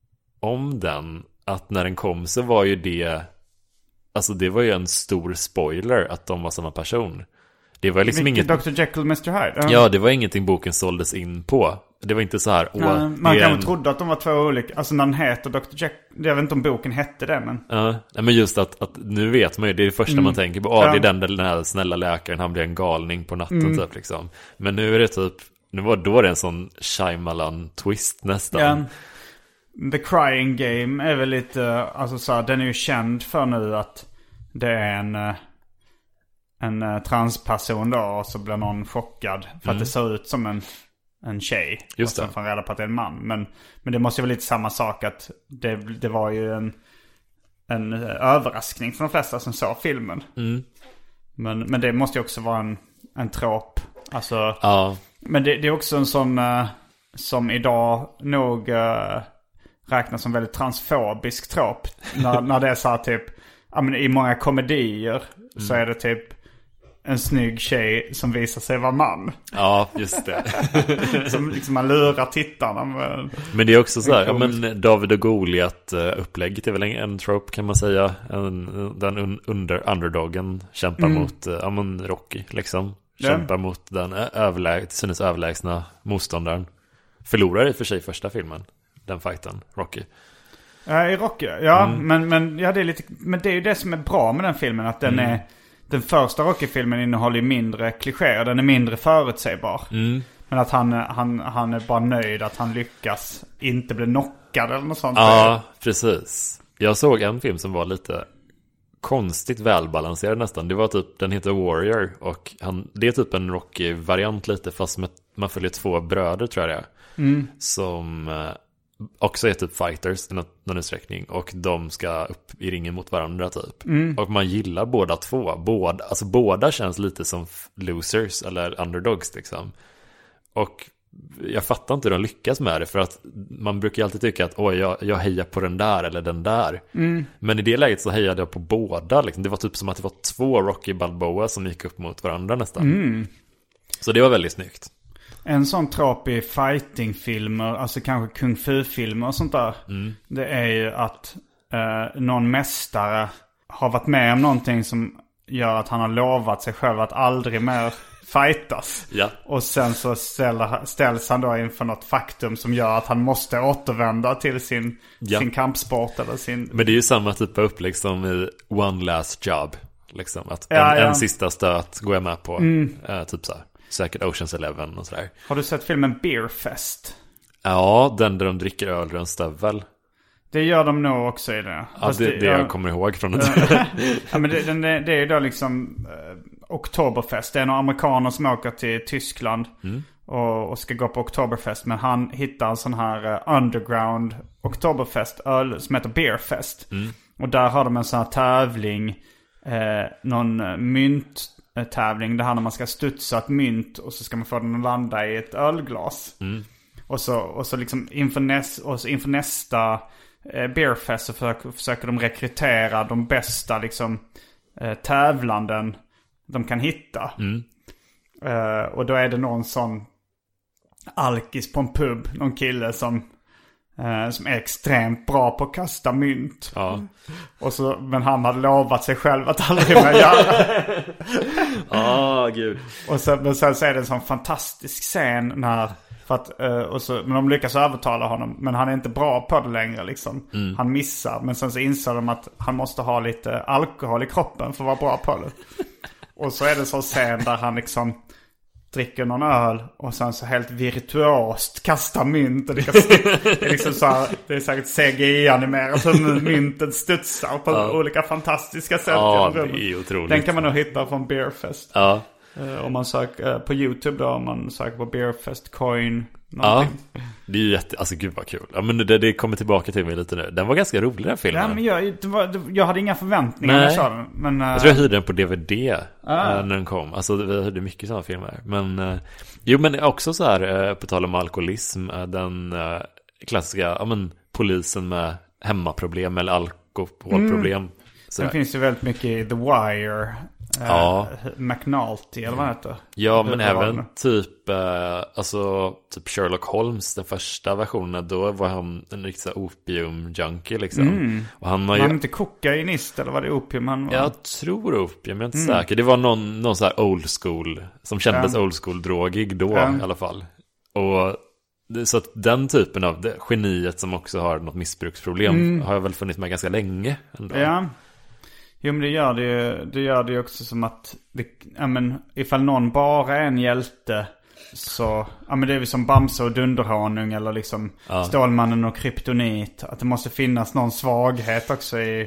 om den, att när den kom så var ju det, alltså det var ju en stor spoiler att de var samma person. Det var liksom inget doktor Jekyll och mister Hyde. Uh. Ja, det var ingenting boken såldes in på. Det var inte så här åh, uh, man kan en... väl trodde att de var två olika. Alltså när den heter doktor Jekyll, jag vet inte om boken hette det, men ja, uh, men just att, att nu vet man ju, det är det första mm. man tänker på. Åh, uh. det är den, den här snälla läkaren, han blir en galning på natten mm. typ liksom. Men nu är det typ, nu var då det en sån Shyamalan twist nästan. Yeah. The Crying Game är väl lite, alltså så här, den är ju känd för nu att det är en en uh, transperson då, och så blir någon chockad för mm. att det ser ut som en en tjej. Just det. Och sen får han reda på att det är en man. Men, men det måste ju vara lite samma sak, att det, det var ju en en överraskning för de flesta som såg filmen. Mm. Men, men det måste ju också vara en, en trop. Alltså, ja. Men det, det är också en sån uh, som idag nog uh, räknas som väldigt transfobisk trop. när, när det är så här typ, ja, men i många komedier mm. så är det typ en snygg tjej som visar sig vara man. Ja, just det. Som liksom man lurar tittarna med. Men det är också så här, ja, men David och Goliat upplägget är väl en trope kan man säga. En, den un, under underdogen kämpar mm. mot ja, men Rocky liksom. Kämpar yeah. mot den överläg, synes överlägsna motståndaren. Förlorar i för sig första filmen, den fighten, Rocky. Ja, i Rocky, ja. Mm. Men, men, ja, det är lite, men det är ju det som är bra med den filmen, att den mm. är, den första Rocky-filmen innehåller mindre klichéer, den är mindre förutsägbar. Mm. Men att han, han, han är bara nöjd att han lyckas inte bli knockad eller något sånt. Ja, precis. Jag såg en film som var lite konstigt välbalanserad nästan. Det var typ, den heter Warrior, och han, det är typ en Rocky-variant lite, fast med, man följer två bröder tror jag det är. Mm. Som eh, också är typ fighters i någon, någon utsträckning, och de ska upp i ringen mot varandra typ. Mm. Och man gillar båda två. Båda, alltså båda känns lite som losers eller underdogs liksom. Och jag fattar inte hur de lyckas med det, för att man brukar ju alltid tycka att oj, jag, jag hejar på den där eller den där. Mm. Men i det läget så hejade jag på båda liksom. Det var typ som att det var två Rocky Balboa som gick upp mot varandra nästan. Mm. Så det var väldigt snyggt. En sån trop i fightingfilmer, alltså kanske kung fu-filmer och sånt där. Mm. Det är ju att eh, någon mästare har varit med om någonting som gör att han har lovat sig själv att aldrig mer fightas. Ja. Och sen så ställer, ställs han då inför något faktum som gör att han måste återvända till sin, ja. sin kampsport eller sin... Men det är ju samma typ av upplägg som i One Last Job. Liksom, att ja, en, ja. en sista stöt går jag med på. Mm. Uh, typ så här, säkert Ocean's Eleven och sådär. Har du sett filmen Beer Fest? Ja, den där de dricker öl ur en stövel. Det gör de nog också i det. Ja, det, det, det jag, jag kommer ihåg från det. Ja, men det, det, det är ju då liksom eh, Oktoberfest. Det är några amerikaner som åker till Tyskland mm. och, och ska gå på Oktoberfest. Men han hittar en sån här uh, underground Oktoberfest öl som heter Beer Fest. Mm. Och där har de en sån här tävling, eh, någon mynttävling. Det här när man ska studsa ett mynt och så ska man få den att landa i ett ölglas. Mm. Och så, och så liksom inför, näs, och så inför nästa eh, Beerfest så försöker, försöker de rekrytera de bästa liksom, eh, tävlanden de kan hitta. Mm. Eh, och då är det någon sån alkis på en pub, någon kille som, eh, som är extremt bra på att kasta mynt. Ja. Och så, men han hade lovat sig själv att aldrig mer göra. Ja, oh, gud. Och så, men sen så är det en sån fantastisk scen när... För att, och så, men de lyckas övertala honom. Men han är inte bra på det längre liksom. Mm. Han missar. Men sen så inser de att han måste ha lite alkohol i kroppen för att vara bra på det. Och så är det så scen där han liksom dricker någon öl. Och sen så helt virtuost kastar mynt. Och det, det är liksom så här, det är säkert C G I-animerat. Så myntet studsar på ja. olika fantastiska sätt. Ja, det är otroligt. Den kan man nog hitta från Beerfest. Ja. Uh, om man söker uh, på YouTube då, om man söker på Beerfest coin någonting. Ja, det är ju jätte, alltså gud vad kul. Ja, men det, det kommer tillbaka till mig lite nu. Den var ganska rolig den filmen. Ja, men jag, det var, det, jag hade inga förväntningar när jag sa den. Men, uh... jag tror jag hyrde den på D V D ah. uh, när den kom. Alltså vi hyrde mycket sådana filmer. Men uh, jo, men också så här uh, på tal om alkoholism, uh, den uh, klassiska, ja men polisen med hemmaproblem eller alkoholproblem. Mm. Det finns ju väldigt mycket i The Wire. Ja. Uh, McNulty eller vad det heter. Ja, men även typ uh, alltså typ Sherlock Holmes, den första versionen, då var han en riktig så opium-junkie liksom. Mm. Och han har ju... Han inte kokainist eller var det opium han var? Jag tror opium, jag är inte mm. säker. Det var någon, någon så här old school som kändes ja. old school-drogig då ja. i alla fall. Och det, så att den typen av det, geniet som också har något missbruksproblem mm. har jag väl funnits med ganska länge ändå. Ja. Jo, men det gör det ju, det gör det ju också som att det, ja, men, ifall någon bara är en hjälte så, ja men det är ju som Bamse och Dunderhonung eller liksom ja. Stålmannen och Kryptonit. Att det måste finnas någon svaghet också i,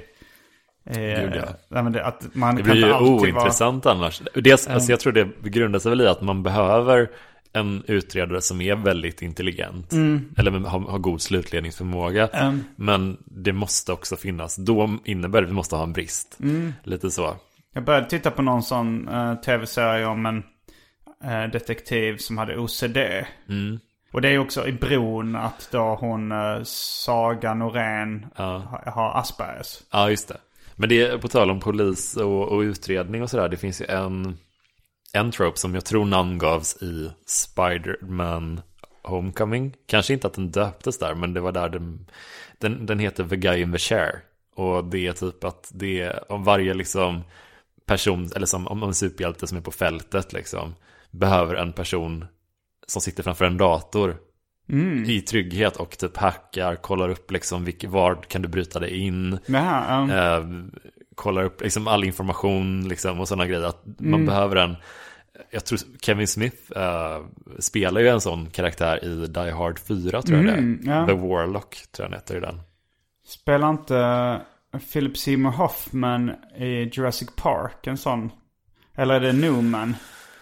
i Gud, ja. ja, men det, att man det kan blir ju alltid ointressant vara... annars. Det, alltså, jag tror det grundar sig väl i att man behöver en utredare som är väldigt intelligent mm. eller har, har god slutledningsförmåga mm. men det måste också finnas, då innebär det att vi måste ha en brist mm. lite så. Jag började titta på någon sån uh, tv-serie om en uh, detektiv som hade O C D mm. och det är också i Bron att då hon uh, Saga Norén ja. ha, har Aspergers. Ja, just det. Men det är på tal om polis och, och utredning och sådär, det finns ju en En trope som jag tror namngavs i Spider-Man Homecoming. Kanske inte att den döptes där, men det var där den, den, den heter The Guy in the Chair. Och det är typ att det är om varje liksom person, eller som om en superhjälte som är på fältet liksom, behöver en person som sitter framför en dator mm. i trygghet och typ hackar, kollar upp liksom vilk, var kan du bryta dig in. Jaha, um... eh, kollar upp liksom all information liksom, och sådana grejer. Att man mm. behöver en... Jag tror Kevin Smith uh, spelar ju en sån karaktär i Die Hard fyra, tror jag mm, det är. Ja. The Warlock, tror jag han heter i den. Spelar inte Philip Seymour Hoffman i Jurassic Park en sån? Eller är det Newman?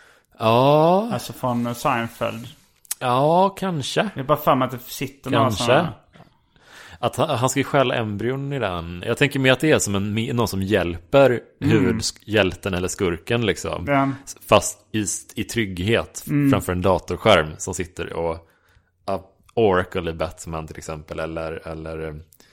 Ja. Alltså från Seinfeld. Ja, kanske. Det är bara för mig att det sitter några sådana... Kanske. Att han, han ska stjäla embryon i den. Jag tänker mer att det är som en, någon som hjälper mm. huvudhjälten eller skurken liksom. Ja. Fast i, i trygghet mm. framför en datorskärm som sitter och uh, Oracle i Batman till exempel. Eller, eller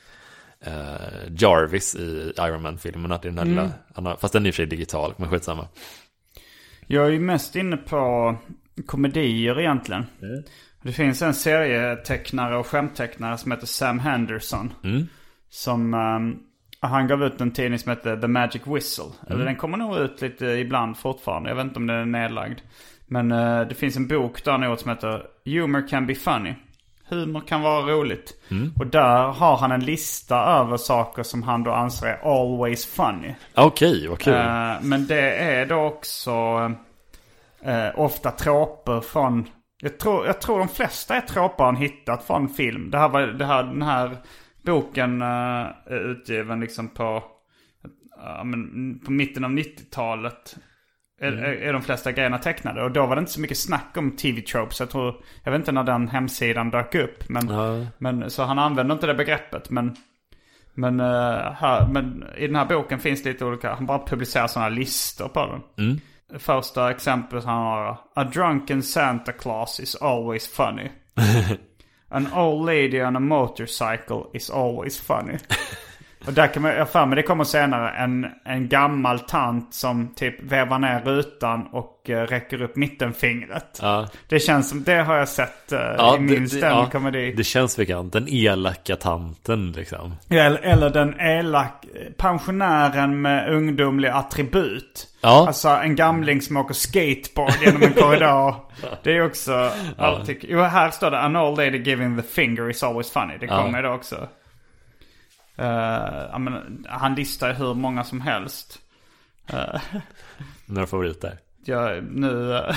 uh, Jarvis i Iron Man-filmen. Att det är den mm. lilla, fast den är i och för sig digital, men skitsamma. Jag är ju mest inne på komedier egentligen. Mm. Det finns en serietecknare och skämttecknare som heter Sam Henderson. Mm. Som um, Han gav ut en tidning som heter The Magic Whistle. Mm. Eller den kommer nog ut lite ibland fortfarande. Jag vet inte om den är nedlagd. Men uh, det finns en bok där något som heter Humor Can Be Funny. Humor kan vara roligt. Mm. Och där har han en lista över saker som han då anser är always funny. Okej, okay, vad kul. Uh, men det är då också uh, ofta tråper från... Jag tror, jag tror de flesta är tråpar han hittat från film. Det här var, det här, den här boken uh, är utgiven liksom på, uh, men, på mitten av nittiotalet. Är, mm. är, är de flesta grejerna tecknade. Och då var det inte så mycket snack om T V-tropes. Jag tror, jag vet inte när den hemsidan dök upp. Men, mm. men, så han använder inte det begreppet. Men, men, uh, här, men i den här boken finns lite olika. Han bara publicerar sådana listor på den. Mm. Första exemplet han har: A drunken Santa Claus is always funny. An old lady on a motorcycle is always funny. Och där kan man, jag för mig, det kommer senare en, en gammal tant som typ vevar ner rutan och uh, räcker upp mittenfingret. Ja. Det känns som, det har jag sett uh, ja, i min stand-komedi. Ja, det känns bekant, den elaka tanten liksom. Eller, eller den elak pensionären med ungdomlig attribut. Ja. Alltså en gamling som åker skateboard genom en korridor. Det är också alltid. Jo, här står det: An old lady giving the finger is always funny. Det kommer ja. då också. Uh, jag menar, han listar hur många som helst. Uh, Några favoriter? Ja, nu uh,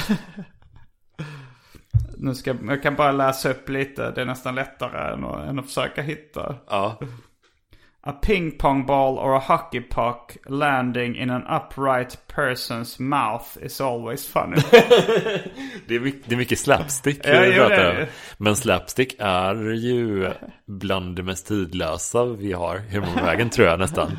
nu ska jag kan bara läsa upp lite. Det är nästan lättare än att, än att försöka hitta. Ja. A ping pong ball or a hockey puck landing in an upright person's mouth is always funny. det, är mycket, det är mycket slapstick. Ja, jo, det är det. Men slapstick är ju bland det mest tidlösa vi har i humorvägen, tror jag nästan.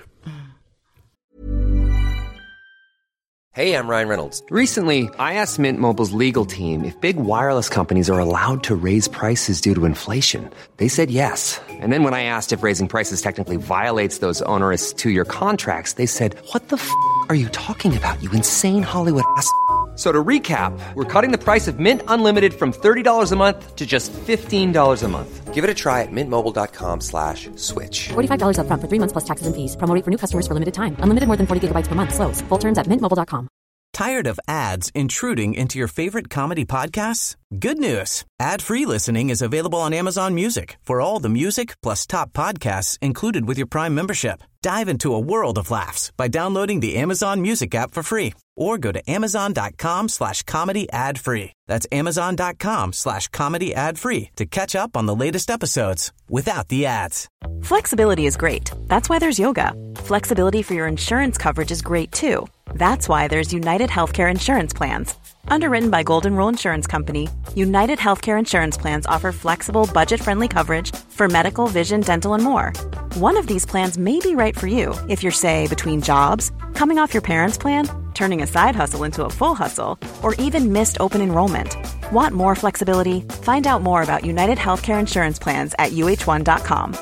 Hey, I'm Ryan Reynolds. Recently, I asked Mint Mobile's legal team if big wireless companies are allowed to raise prices due to inflation. They said yes. And then when I asked if raising prices technically violates those onerous two-year contracts, they said, what the f*** are you talking about, you insane Hollywood ass f- So to recap, we're cutting the price of Mint Unlimited from thirty dollars a month to just fifteen dollars a month. Give it a try at mintmobile.com slash switch. forty-five dollars up front for three months plus taxes and fees. Promo rate for new customers for limited time. Unlimited more than forty gigabytes per month. Slows full terms at mint mobile dot com. Tired of ads intruding into your favorite comedy podcasts? Good news. Ad-free listening is available on Amazon Music for all the music plus top podcasts included with your Prime membership. Dive into a world of laughs by downloading the Amazon Music app for free or go to amazon.com slash comedy ad free. That's amazon.com slash comedy ad free to catch up on the latest episodes without the ads. Flexibility is great. That's why there's yoga. Flexibility for your insurance coverage is great too. That's why there's United Healthcare Insurance Plans. Underwritten by Golden Rule Insurance Company, United Healthcare Insurance Plans offer flexible, budget-friendly coverage for medical, vision, dental, and more. One of these plans may be right for you if you're, say, between jobs, coming off your parents' plan, turning a side hustle into a full hustle, or even missed open enrollment. Want more flexibility? Find out more about United Healthcare Insurance Plans at u h one dot com.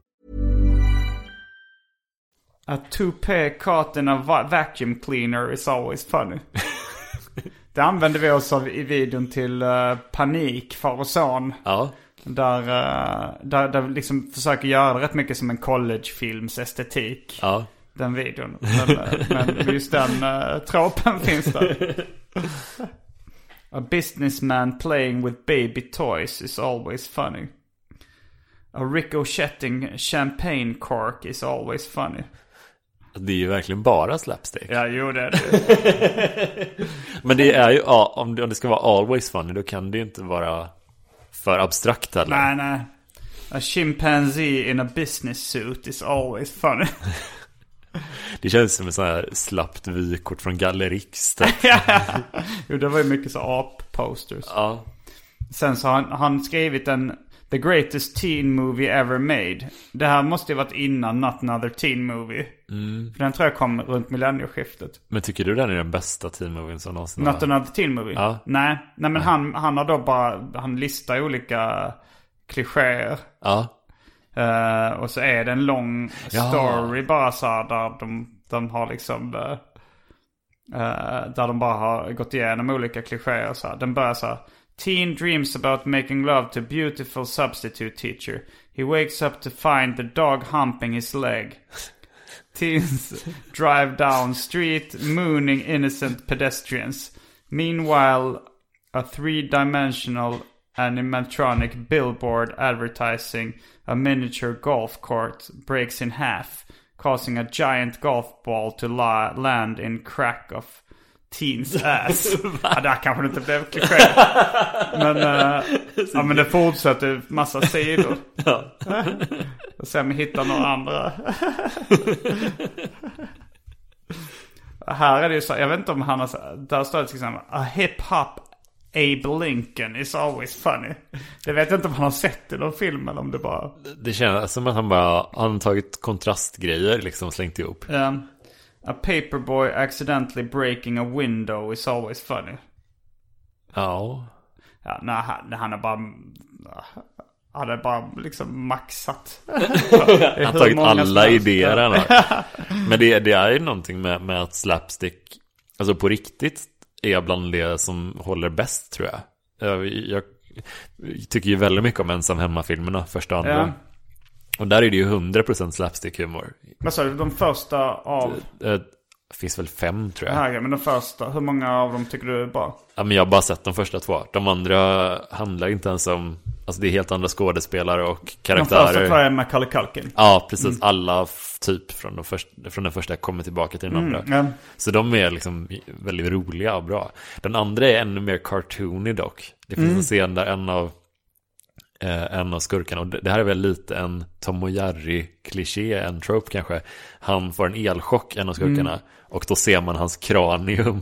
A toupee caught in a va- vacuum cleaner is always funny. Det använder vi oss av i videon till uh, Panik, far och son. Ja. Där, uh, där, där liksom försöker göra rätt mycket som en collegefilms estetik. Ja. Den videon. Men, men just den uh, tråpen finns där. A businessman playing with baby toys is always funny. A ricochetting champagne cork is always funny. Det är ju verkligen bara slapstick. Ja, jo det är det. Men det är ju, ja, om det, om det ska vara always funny, då kan det ju inte vara för abstrakt heller. Nej, nej. A chimpanzee in a business suit is always funny. Det känns som en sån här slappt vykort från Gallerix. Jo, det var ju mycket så ap-posters. Ja. Sen så har han, han skrivit en The greatest teen movie ever made. Det här måste ju varit innan Not Another Teen Movie. Mm. För den tror jag kom runt millennieskiftet. Men tycker du den är den bästa teen movien som någonsin Not har? Another Teen Movie? Ja. Nej, nej men nej. Han, han har då bara, han listar olika klichéer. Ja. Uh, och så är det en lång story ja. bara så här, där de, de har liksom uh, uh, där de bara har gått igenom olika klichéer så här. Den börjar så här: Teen dreams about making love to beautiful substitute teacher. He wakes up to find the dog humping his leg. Teens drive down street mooning innocent pedestrians. Meanwhile, a three-dimensional animatronic billboard advertising a miniature golf court breaks in half, causing a giant golf ball to la- land in crack of teens ass. Ja, där kanske det inte blev kliché. Men, uh, ja, men det fortsätter massa sidor. Ja. Och sen vi hittar några andra. Här är det ju så, jag vet inte om han har, där står det till exempel, a hip-hop Abe Lincoln is always funny. Jag vet inte om han har sett i någon film eller om det bara... Det känns som att han bara han tagit kontrastgrejer liksom slängt ihop. Um, a paperboy accidentally breaking a window is always funny. Ja. Ja, nej, han, han är bara... Han är bara liksom maxat. Han har tagit alla idéer han har. Men det, det är ju någonting med, med att slapstick, alltså på riktigt, är bland det som håller bäst, tror jag. Jag, jag tycker ju väldigt mycket om ensam hemma-filmerna, första och andra. Ja. Och där är det ju hundra procent slapstick-humor. Vad sa du, de första av... Det, det finns väl fem, tror jag. Ja, men de första, hur många av dem tycker du är bra? Ja, men jag har bara sett de första två. De andra handlar inte ens om... Alltså det är helt andra skådespelare och karaktärer. De första två är Macaulay Culkin. Ja, precis. Mm. Alla f- typ från, de första, från den första kommer tillbaka till den andra. Mm, ja. Så de är liksom väldigt roliga och bra. Den andra är ännu mer cartoony dock. Det finns mm. en scen där en av, eh, en av skurkarna, och det, det här är väl lite en Tom och Jerry-kliché, en trope kanske. Han får en elchock, en av skurkarna. Mm. Och då ser man hans kranium.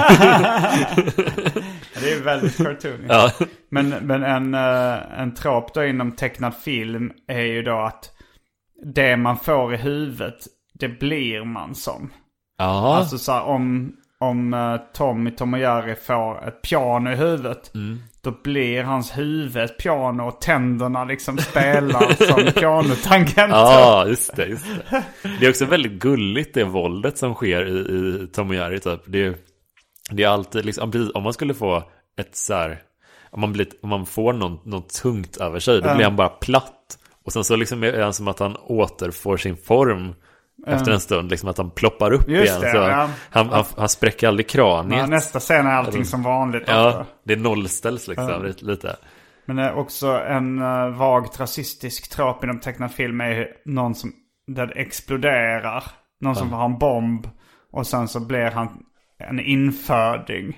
Det är väldigt cartoony. Ja. Men, men en, en trop då inom tecknad film är ju då att det man får i huvudet, det blir man som. Ja. Alltså så här, om, om Tom i Tom och Jerry får ett piano i huvudet, mm. då blir hans huvud ett piano och tänderna liksom spelar som pianotangenter. Ja, just det, just det. Det är också väldigt gulligt, det våldet som sker i, i Tom och Jerry typ. Det är, det är alltid liksom, om man skulle få ett så här, om man, blir, om man får något, något tungt över sig, då mm. blir han bara platt. Och sen så liksom är det som att han återfår sin form efter en stund, liksom att han ploppar upp just igen. Det, så ja. han, han, han spräcker aldrig kraniet. Ja, nästa scen är allting som vanligt. Ja, också. Det är nollställs liksom, ja. lite. Men det är också en uh, vagt rasistisk trop inom tecknad film är någon som där det exploderar. Någon som ja. har en bomb och sen så blir han en inföding.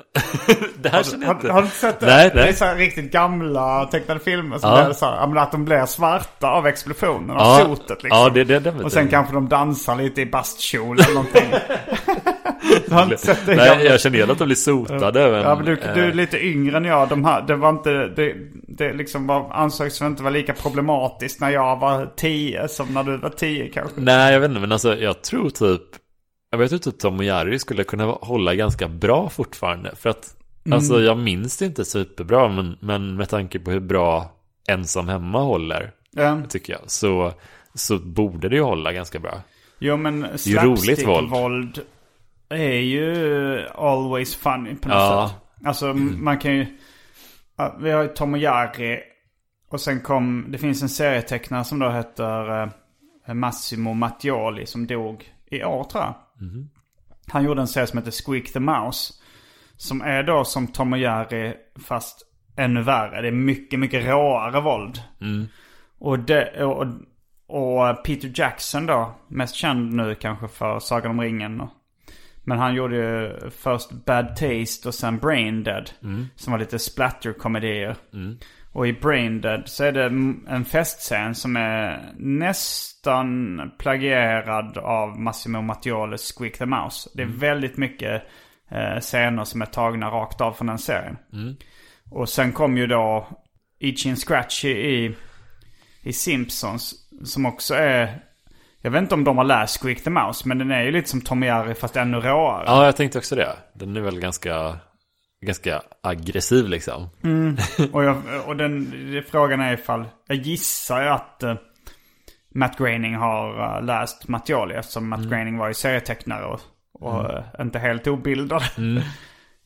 Det här känner jag inte. Har, har du sett det? Nej, nej. Det är så här riktigt gamla tecknade filmer som ja. är så här, att de blir svarta av explosionen, av ja. sotet liksom. Ja, det, det, det, och sen det. Kanske de dansar lite i bastkjol eller någonting. Du har inte sett det? Nej, gamla. Jag känner igen att de blir sotade. Ja, men, ja men du, du är lite yngre än jag. De här, det var inte, det, det liksom var, ansågs inte vara lika problematiskt när jag var tio som när du var tio kanske. Nej, jag vet inte, men alltså jag tror typ jag vet inte, typ Tom och Jerry skulle kunna hålla ganska bra fortfarande. För att, mm. alltså jag minns det inte superbra, men, men med tanke på hur bra ensam hemma håller, ja. tycker jag, så, så borde det ju hålla ganska bra. Jo, men slapstick-våld är ju always funny på något ja. sätt. Alltså mm. man kan ju, vi har ju Tom och Jerry, och sen kom, det finns en serietecknare som då heter eh, Massimo Mattioli som dog i år tror jag. Mm. Han gjorde en serie som heter Squeak the Mouse, som är då som Tom och Jerry fast ännu värre. Det är mycket, mycket råare våld. Mm. Och, det, och, och Peter Jackson då, mest känd nu kanske för Sagan om ringen. Men han gjorde ju först Bad Taste och sen Brain Dead, mm. som var lite splatter-komedier. Mm. Och i Brain Dead så är det en festscen som är nästan plagierad av Massimo Mattiolis Squeak the Mouse. Det är mm. väldigt mycket eh, scener som är tagna rakt av från den serien. Mm. Och sen kom ju då Itchy and Scratchy i, i Simpsons, som också är... Jag vet inte om de har läst Squeak the Mouse, men den är ju lite som Tom och Jerry fast ännu råare. Ja, jag tänkte också det. Den är väl ganska... ganska aggressiv liksom. Mm. Och, jag, och den, frågan är ifall, jag gissar ju att uh, Matt Groening har uh, läst Mattioli, eftersom Matt mm. Groening var ju serietecknare och, och mm. uh, inte helt obildad. Mm.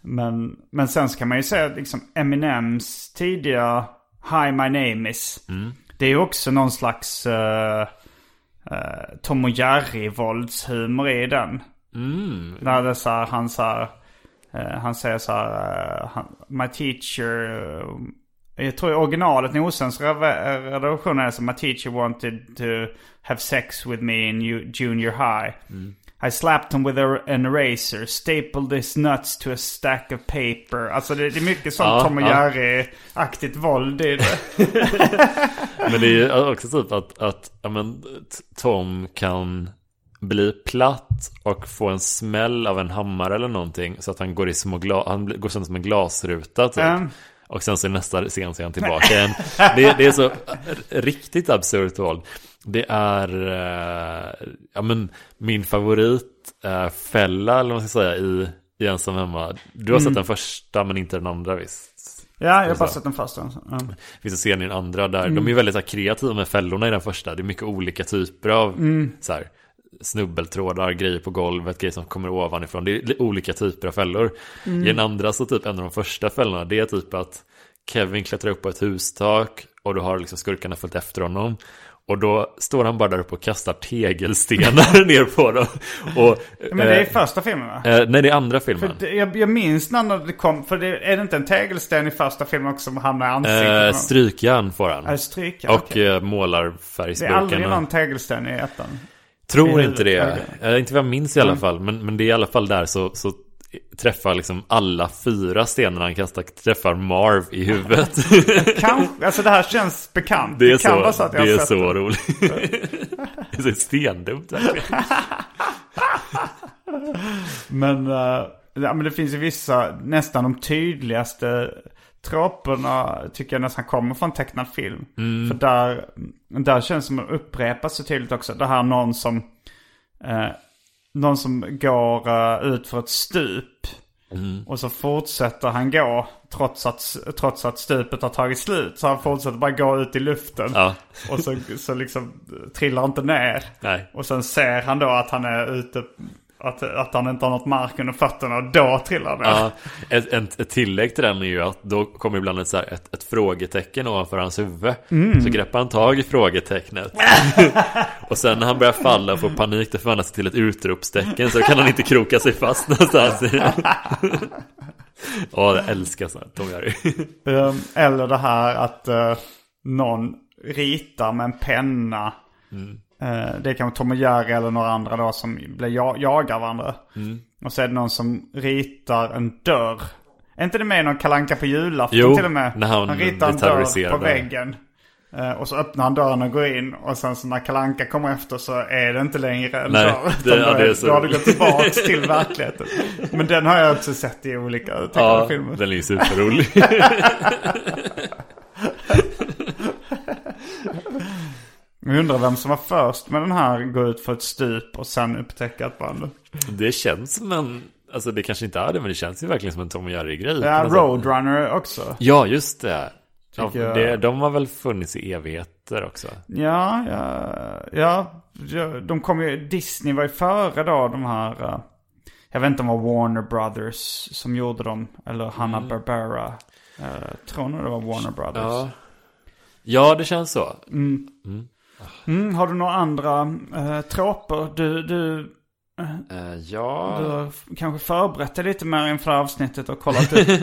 Men, men sen så kan man ju säga liksom Eminems tidiga Hi My Name Is. Mm. Det är ju också någon slags uh, uh, Tom och Jerry-våldshumor i den. Mm. När det så här, han, så här, uh, han säger så här, uh, han, My teacher... Uh, jag tror i originalet, Nosens redaktion är som My teacher wanted to have sex with me in junior high. Mm. I slapped him with a, an eraser, stapled his nuts to a stack of paper. Alltså det, det är mycket sånt ja, Tom och Jerry-aktigt ja. våld i det. Men det är ju också typ att, att ja, men, Tom kan bli platt och få en smäll av en hammare eller någonting så att han går i små gla- han går som en glasruta typ. Mm. Och sen så nästa scen ser han tillbaka igen. Det, det är så riktigt absurt våld. Det är uh, ja, men min favorit uh, fälla eller vad man ska säga i, i Ensam hemma. Du har mm. sett den första men inte den andra visst. Ja, jag har bara sett den första. Mm. Finns det scen i den andra där. Mm. De är väldigt så här, kreativa med fällorna i den första. Det är mycket olika typer av mm. så här, snubbeltrådar, grejer på golvet, grejer som kommer ovanifrån. Det är olika typer av fällor. Mm. I den andra så typ en av de första fällorna, det är typ att Kevin klättrar upp på ett hustak och då har liksom skurkarna följt efter honom. Och då står han bara där uppe och kastar tegelstenar ner på dem. Och, men det är eh, första filmen va? Eh, nej, det är andra filmen. För det, jag, jag minns när det kom, för det, är det inte en tegelsten i första filmen också som hamnar i ansiktet? Eh, strykjärn får han. Eh, strykjärn, och okay. eh, målar färgsburken. Det är aldrig någon tegelsten i ettan. Tror inte det. Okay. Eh, inte vad jag minns i alla fall. Men, men det är i alla fall där så... så träffar liksom alla fyra stenar han kastar, träffar Marv i huvudet. Kan, alltså det här känns bekant. Det är det kan så, vara så, att jag det är sett så roligt. Det är så stendumt verkligen. Men, uh, ja, men det finns ju vissa, nästan de tydligaste troperna tycker jag nästan kommer från tecknad film. Mm. För där, där känns det som att upprepas så tydligt också. Det här någon som... Uh, Någon som går uh, ut för ett stup mm. och så fortsätter han gå trots att, trots att stupet har tagit slut. Så han fortsätter bara gå ut i luften ja. och så, så liksom trillar inte ner. Nej. Och sen ser han då att han är ute, att, att han inte har något mark under fötterna och då trillar ner. Ja. Ett, ett, ett tillägg till den är ju att då kommer ibland ett, så här, ett, ett frågetecken ovanför hans huvud. Mm. Så greppar han tag i frågetecknet. Och sen när han börjar falla och får panik, då får han sig till ett utropstecken så kan han inte kroka sig fast någonstans. Åh, jag älskar sånt, Tom Jerry. um, Eller det här att uh, någon ritar med en penna. Mm. Uh, det kan vara Tom och Jerry eller några andra då som blir ja- jagar varandra. Mm. Och så är det någon som ritar en dörr. Är inte det med någon Kalanka på julafton jo, till och med? Han, han ritar en dörr på väggen. Uh, och så öppnar han dörren och går in. Och sen så när Kalanka kommer efter så är det inte längre en Nej, dörr. Det, ja, det är så. Då har du gått tillbaka till verkligheten. Men den har jag också sett i olika tecknade ja, filmer. Den är ju superrolig. Jag undrar vem som var först med den här gå ut för ett stup och sen upptäcka ett band. Det känns som en... Alltså det kanske inte är det, men det känns ju verkligen som en Tom och Jerry-grej. Ja, Roadrunner också. Ja, just det. Ja, det, de har väl funnits i evigheter också. Ja, ja, ja. De kom ju, Disney var ju före då, de här... Uh, jag vet inte om det var Warner Brothers som gjorde dem. Eller Hanna-Barbera. Uh, tror nog det var Warner Brothers. Ja, ja det känns så. Mm. Mm. Mm, har du några andra uh, tråper? Du... du uh, ja. Du har kanske förberett dig lite mer inför avsnittet och kollat upp.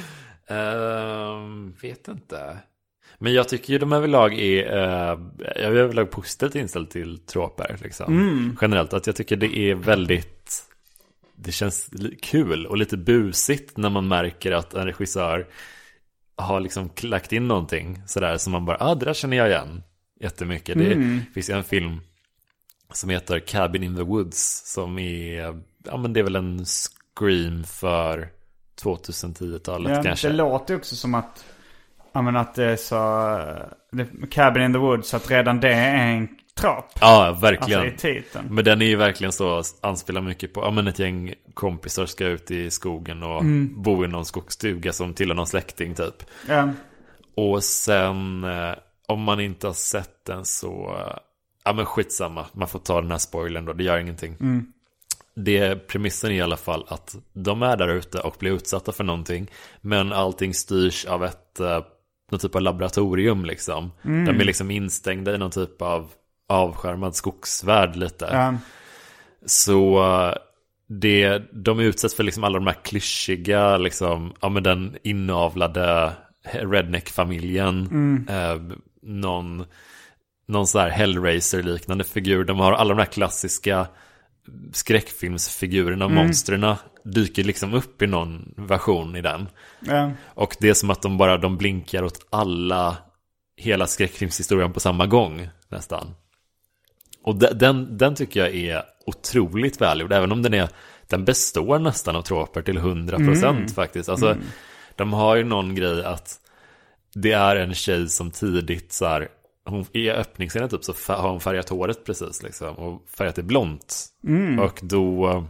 Uh, vet inte. Men jag tycker ju de överlag är uh, jag är överlag positivt inställd till tråper liksom. Mm. Generellt att jag tycker det är väldigt, det känns kul och lite busigt när man märker att en regissör har liksom lagt in någonting sådär som man bara, ah det där känner jag igen jättemycket. Mm. Det finns ju en film som heter Cabin in the Woods som är, ja men det är väl en Scream för tjugohundratio-talet ja, kanske. Det låter också som att jag menar att det är så det, Cabin in the Woods, att redan det är en trop. Ja, verkligen. Alltså i titeln. Men den är ju verkligen så, anspelar mycket på, ja men ett gäng kompisar ska ut i skogen och mm. bo i någon skogsstuga som tillhör någon släkting typ. Ja. Och sen om man inte har sett den så ja men skitsamma, man får ta den här spoilern då, det gör ingenting. Mm. det, premissen är i alla fall att de är där ute och blir utsatta för någonting, men allting styrs av ett uh, någon typ av laboratorium liksom. Mm. De är liksom instängda i någon typ av avskärmad skogsvärld lite. Mm. Så uh, det, de utsätts för liksom alla de här klyschiga liksom, ja men den inavlade redneck-familjen, mm. uh, någon någon sån här Hellraiser-liknande figur. De har alla de här klassiska skräckfilmsfigurerna, mm. monsterna dyker liksom upp i någon version i den. Mm. Och det är som att de bara de blinkar åt alla, hela skräckfilmshistorien på samma gång nästan. Och de, den, den tycker jag är otroligt välgjord, även om den är den består nästan av troper till hundra procent mm. faktiskt. Alltså, mm. de har ju någon grej att det är en tjej som tidigt så här, hon, i öppningsscenen typ så har hon färgat håret precis liksom, och färgat det blont. Mm. Och då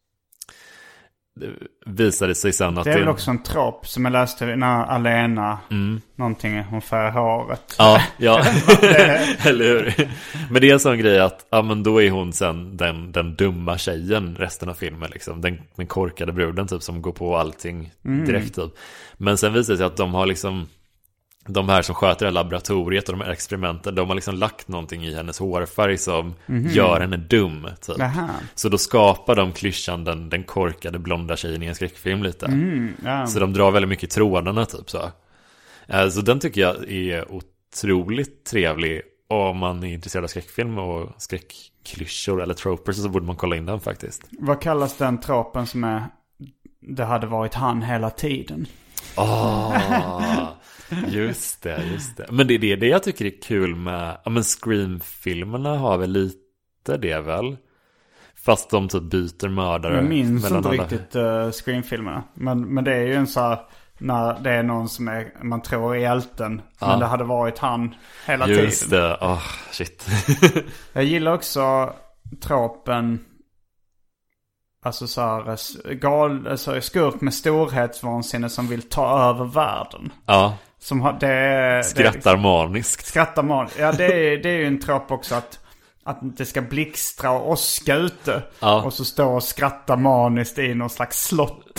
visade det sig sen att det är väl också en trop som jag läste när Alena mm. någonting, hon färgar håret. Ja, ja. Eller hur? Men det är en sån grej att ja, men då är hon sen den, den dumma tjejen resten av filmen liksom. Den, den korkade bruden typ som går på allting mm. direkt typ. Men sen visar det sig att de har liksom de här som sköter det här laboratoriet och de här experimenten, de har liksom lagt någonting i hennes hårfärg som mm-hmm. gör henne dum typ. Så då skapar de klyschan den, den korkade blonda tjejen i en skräckfilm lite. Mm, yeah. Så de drar väldigt mycket trådarna typ så. Så den tycker jag är otroligt trevlig om man är intresserad av skräckfilm och skräckklyschor eller tropers, så borde man kolla in den faktiskt. Vad kallas den tropen som är det hade varit han hela tiden? Åh, just det, just det. Men det är det, det jag tycker är kul med, ja men Scream-filmerna har väl lite det väl? Fast de typ byter mördare. Jag minns inte alla riktigt uh, Scream-filmerna. Men, men det är ju en så här, när det är någon som är, man tror är hjälten, ja. Men det hade varit han hela just tiden. Just det, åh, oh, shit. Jag gillar också tropen, alltså så här, gal, alltså skurk med storhetsvansinne som vill ta över världen. Ja. Som har, det, skrattar det, maniskt. Skrattar maniskt. Ja, det är, det är ju en trop också att, att det ska blixtra och åska ute. Ja. Och så står och skrattar maniskt i någon slags slott.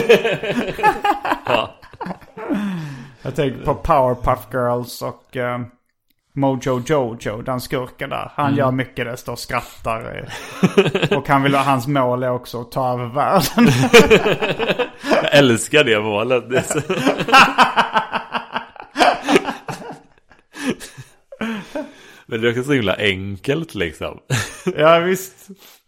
Ja. Jag tänker på Powerpuff Girls och uh, Mojo Jojo, den skurken där. Han mm. gör mycket det, står och skrattar. Och han vill, hans mål är också att ta över världen. Jag älskar det målet. Det är så... Men det är också så himla enkelt liksom. Ja, visst.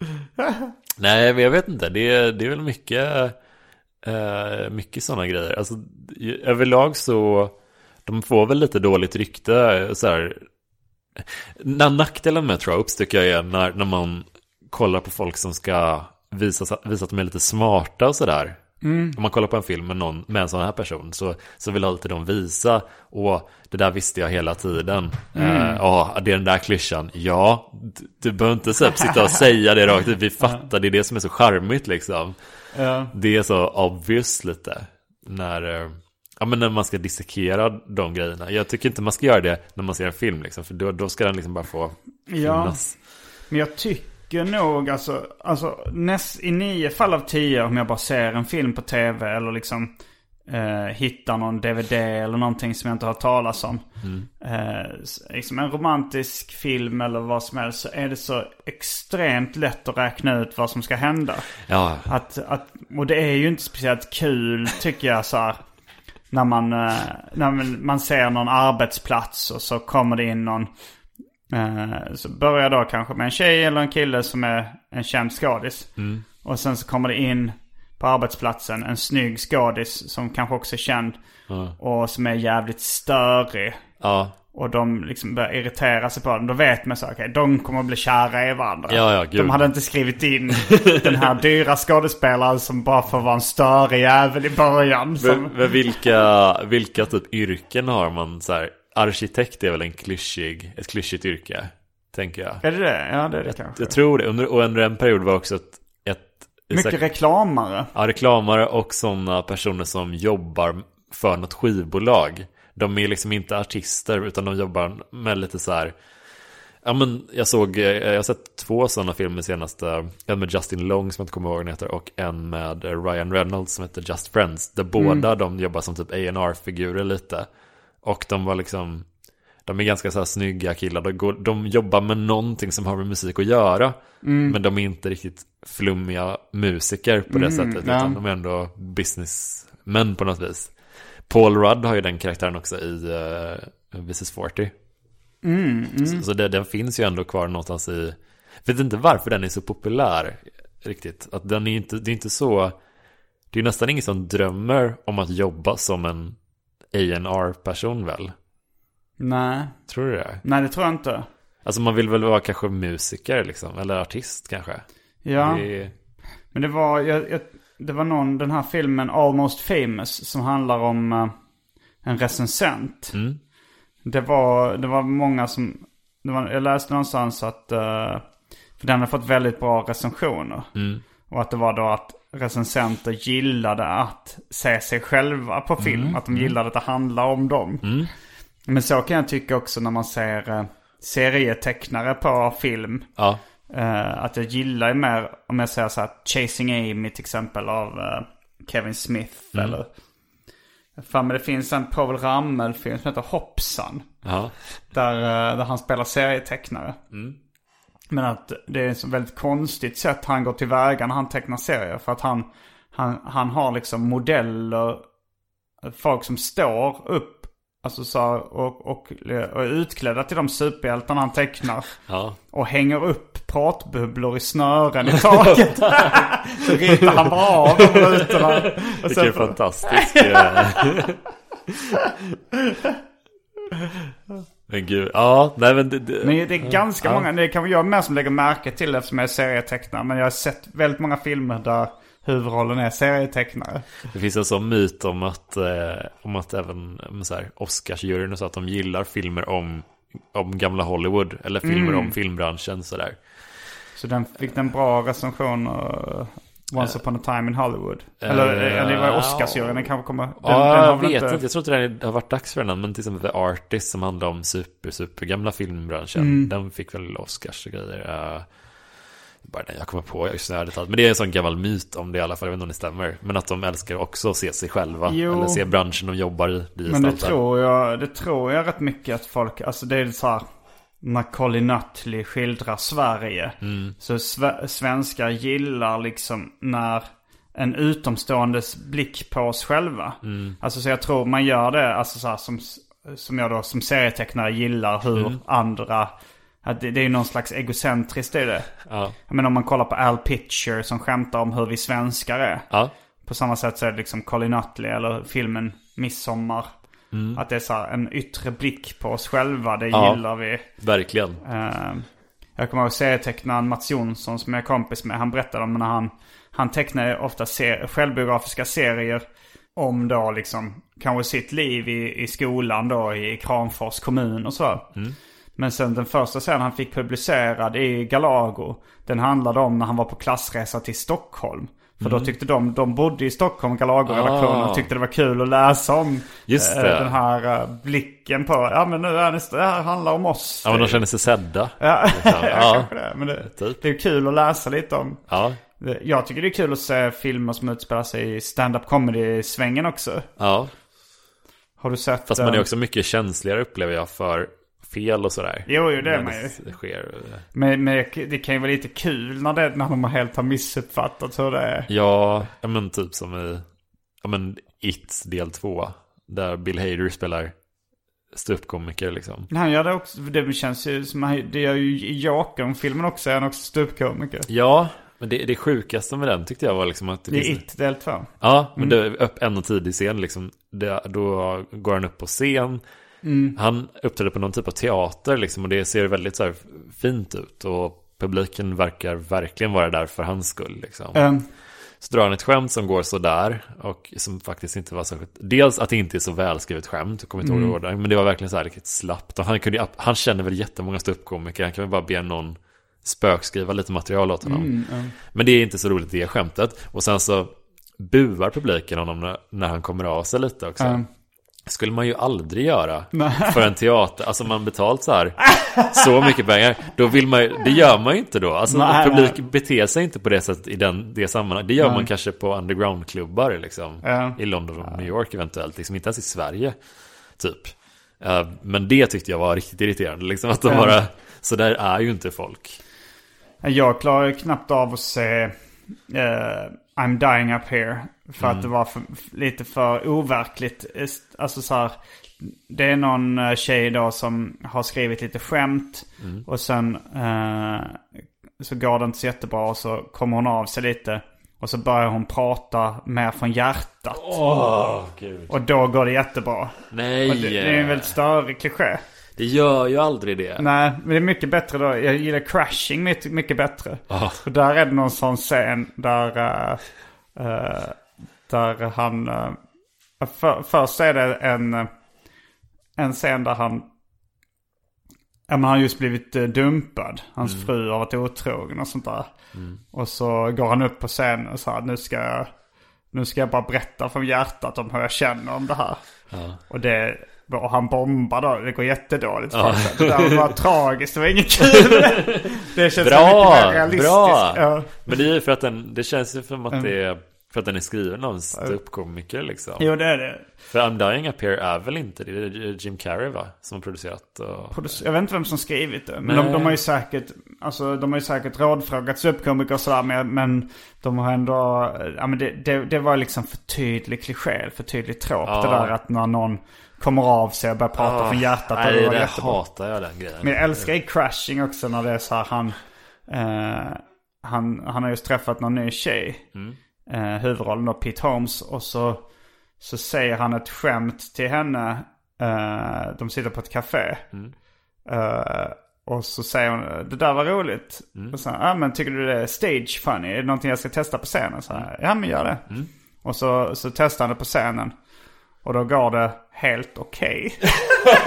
Nej, men jag vet inte. Det är, det är väl mycket uh, mycket sådana grejer. Alltså, överlag så de får väl lite dåligt rykte så här. När nackdelen med tropes tycker jag är när, när man kollar på folk som ska visa, visa att de är lite smarta och sådär. Mm. Om man kollar på en film med, någon, med en sån här person så, så vill alltid de visa, och det där visste jag hela tiden. Mm. Uh, ja, det är den där klyschan. Ja, du, du behöver inte så, sitta och säga det rakt. Vi fattar, det är det som är så charmigt liksom. Ja. Det är så obvious lite när... Uh, Ja, men när man ska dissekera de grejerna. Jag tycker inte man ska göra det när man ser en film liksom, för då, då ska den liksom bara få finnas. Ja, men jag tycker nog alltså, alltså näst, i nio fall av tio om jag bara ser en film på tv eller liksom eh, hittar någon D V D eller någonting som jag inte har talas om. Mm. Eh, liksom en romantisk film eller vad som helst, så är det så extremt lätt att räkna ut vad som ska hända. Ja. Att, att, och det är ju inte speciellt kul tycker jag så här. När man, när man ser någon arbetsplats och så kommer det in någon, så börjar då kanske med en tjej eller en kille som är en känd skådis. Mm. Och sen så kommer det in på arbetsplatsen en snygg skådis som kanske också är känd. Mm. Och som är jävligt störig. Ja. Och de liksom börjar irritera sig på den. Då vet man så, okej, okay, de kommer att bli kära i varandra. Ja, ja, de hade inte skrivit in den här dyra skådespelaren som bara får vara en större jävel i början. Som... Men, men vilka, vilka typ yrken har man så här? Arkitekt är väl en klyschig, ett klyschigt yrke, tänker jag. Är det det? Ja, det är det jag, kanske. Jag tror det. Under, och under en period var också ett... ett Mycket här, reklamare. Ja, reklamare och sådana personer som jobbar för något skivbolag. De är liksom inte artister utan de jobbar med lite så här, Ja, men jag såg, jag har sett två sådana filmer senaste. En med Justin Long som jag inte kommer ihåg vad den heter, och en med Ryan Reynolds som heter Just Friends. Där båda mm. de jobbar som typ A and R-figurer lite. Och de var liksom, de är ganska så här snygga killar. De, går, de jobbar med någonting som har med musik att göra. Mm. Men de är inte riktigt flummiga musiker på det mm, sättet. Utan ja. de är ändå businessmän på något vis. Paul Rudd har ju den karaktären också i uh, This is fyrtio. Mm, mm. Så, så det, den finns ju ändå kvar någonstans i. Jag vet inte varför den är så populär riktigt. Att den är inte, det är inte så. Det är nästan ingen som drömmer om att jobba som en A and R-person väl? Nej. Tror du det? Nej, det tror jag inte. Alltså man vill väl vara kanske musiker liksom, eller artist kanske. Ja. Det... Men det var jag, jag, det var någon, den här filmen Almost Famous, som handlar om uh, en recensent. Mm. Det var, det var många som det var, jag läste någonstans att uh, för den har fått väldigt bra recensioner. Mm. Och att det var då att recensenter gillade att se sig själva på film. Mm. Att de gillade att det handlar om dem. Mm. Men så kan jag tycka också när man ser uh, serietecknare på film. Ja. Uh, att jag gillar ju mer, om jag säger så här, Chasing Amy till exempel av uh, Kevin Smith. Mm. Eller fan, men det finns en Paul Ramel-film som heter Hoppsan. Ja. Där, uh, där han spelar serietecknare. Mm. Men att det är ett så väldigt konstigt sätt han går till väga när han tecknar serier. För att han, han, han har liksom modeller, folk som står upp, alltså så här, och, och, och är utklädda till de superhjältarna han tecknar. Ja. Och hänger upp pratbubblor i snören i taket. Så ritar han bara av de rutorna. Det är fantastiskt. Men gud, ja, nej men det, det, men det är ganska ja. många, det kan jag med som lägger märke till eftersom jag är serietecknare. Men jag har sett väldigt många filmer där huvudrollen är serietecknare. Det finns en sån myt om att, eh, om att även så här, Oscarsjuryn och så, att de gillar filmer om, om gamla Hollywood. Eller filmer mm. om filmbranschen sådär. Så den fick en bra recension uh, Once uh, upon a time in Hollywood. Eller, uh, eller var Oscarsjuryn, den kanske kommer. Den, ja, den jag vet inte. Jag tror inte det har varit dags för den. Men till exempel The Artist som handlar om super, super gamla filmbranschen. Mm. Den fick väl Oscars och grejer. Uh, bara den jag kommer på just nu. Men det är en sån gammal myt om det i alla fall. Jag vet inte om det stämmer. Men att de älskar också att se sig själva. Jo. Eller se branschen de jobbar i. Men det tror, jag, det tror jag rätt mycket att folk. Alltså det är så här. När Colin Nutley skildrar Sverige. Mm. Så sve- svenskar gillar liksom när en utomståendes blick på oss själva. Mm. Alltså så jag tror man gör det. Alltså så här, som, som jag då som serietecknare gillar hur mm. andra. Att det, det är ju någon slags egocentriskt i det. Ja. Men om man kollar på Al Pitcher som skämtar om hur vi svenskar är. Ja. På samma sätt så är det liksom Colin Nutley eller filmen Midsommar. Mm. Att det är så här, en yttre blick på oss själva. Det ja, gillar vi. Verkligen. uh, Jag kommer ihåg serietecknaren Mats Jonsson som jag är kompis med. Han berättade om när han Han tecknar ofta ser, självbiografiska serier om då liksom kanske sitt liv i, i skolan då i Kramfors kommun och så. Mm. Men sen den första serien han fick publicerad i Galago, den handlade om när han var på klassresa till Stockholm. För mm. då tyckte de, de bodde i Stockholm, Galago-redaktionen, ah. och tyckte det var kul att läsa om Just det. Äh, den här äh, blicken på, ja men nu är det, det här handlar om oss. Ja, men de känner sig sedda. Ja, ja. Det. Men det, typ. det är kul att läsa lite om. Ja. Jag tycker det är kul att se filmer som utspelar sig i stand-up comedy-svängen också. Ja. Har du sett... Fast man är också mycket känsligare, upplever jag, för fel och sådär. Jo, jo det är man ju. Det sker. Men, men det kan ju vara lite kul när, det, när de helt har missuppfattat hur det är. Ja, men typ som i ja, men It del två. Där Bill Hader spelar ståuppkomiker liksom. Han gör det också. Det känns ju som det gör ju i Jokern-filmen också. Är han också ståuppkomiker. Ja, men det, det sjukaste med den tyckte jag var liksom att... Det, det är It del två. Ja, men mm. det är upp en och tidig scen liksom. Det, då går han upp på scen. Mm. Han uppträder på någon typ av teater liksom, och det ser väldigt så här fint ut. Och publiken verkar verkligen vara där för hans skull liksom. Mm. Så drar han ett skämt som går så där och som faktiskt inte var så... Dels att det inte är så välskrivet skämt, jag kommer inte ihåg det, men det var verkligen så här riktigt slappt. Och han, kunde, han känner väl jättemånga ståuppkomiker. Han kan väl bara be någon spökskriva lite material åt honom. Mm, mm. Men det är inte så roligt, det skämtet. Och sen så buar publiken honom när, när han kommer av sig lite också. Mm. skulle man ju aldrig göra för en teater. Alltså man betalt så här så mycket pengar, då vill man ju, det gör man ju inte då. Alltså nej, publik nej. beter sig inte på det sättet i den, det sammanhang. Det gör nej. man kanske på undergroundklubbar liksom, ja. i London och New York eventuellt, liksom inte ens i Sverige typ. Uh, men det tyckte jag var riktigt irriterande liksom, att de ja. bara, så där är ju inte folk. Jag klarar knappt av att se uh, I'm Dying Up Here för mm. att det var för, lite för overkligt. Alltså så här, det är någon tjej då som har skrivit lite skämt mm. och sen uh, så går det inte så jättebra och så kommer hon av sig lite och så börjar hon prata mer från hjärtat. Åh, Gud. Och då går det jättebra. Nej. Och det, det är en väldigt större kliché. Det gör ju aldrig det. Nej, men det är mycket bättre då. Jag gillar Crashing mycket, mycket bättre. Oh. Och där är det någon sån scen där, uh, uh, där han... Uh, för, först är det en, en scen där han... Ja, men han har just blivit uh, dumpad. Hans mm. fru har varit otrogen och sånt där. Mm. Och så går han upp på scenen och säger nu ska jag, nu ska jag bara berätta från hjärtat om hur jag känner om det här. Ja. Och det... Och han bombar då, det går jättedåligt ja. för det där var tragiskt, det var inget kul. Det känns bra, lite mer realistiskt. Bra. Ja. Men det är ju för att den, det känns ju som att det är för att den är skriven av en ståuppkomiker liksom. Jo, det är det. För I'm Dying Up Here är väl inte det, det är Jim Carrey va, som har producerat och... Jag vet inte vem som skrivit det. Men de, de har ju säkert, alltså de har ju säkert rådfrågat ståuppkomiker och sådär, men, men de har ändå, ja men det, det, det var liksom för tydlig kliché, för tydlig tråp ja. det där att när någon kommer av sig och börjar prata oh, från hjärtat. Nej, det, det hatar jag den grejen. Men jag älskar i Crashing också när det är så här, han, eh, han, han har just träffat någon ny tjej. Mm. Eh, huvudrollen då, Pete Holmes. Och så, så säger han ett skämt till henne. Eh, de sitter på ett café. Mm. Eh, och så säger hon, det där var roligt. Mm. Och så, ja men tycker du det är stage funny? Är det någonting jag ska testa på scenen? Så, ja men gör det. Mm. Och så, så testar han det på scenen. Och då går det helt okej. Okay.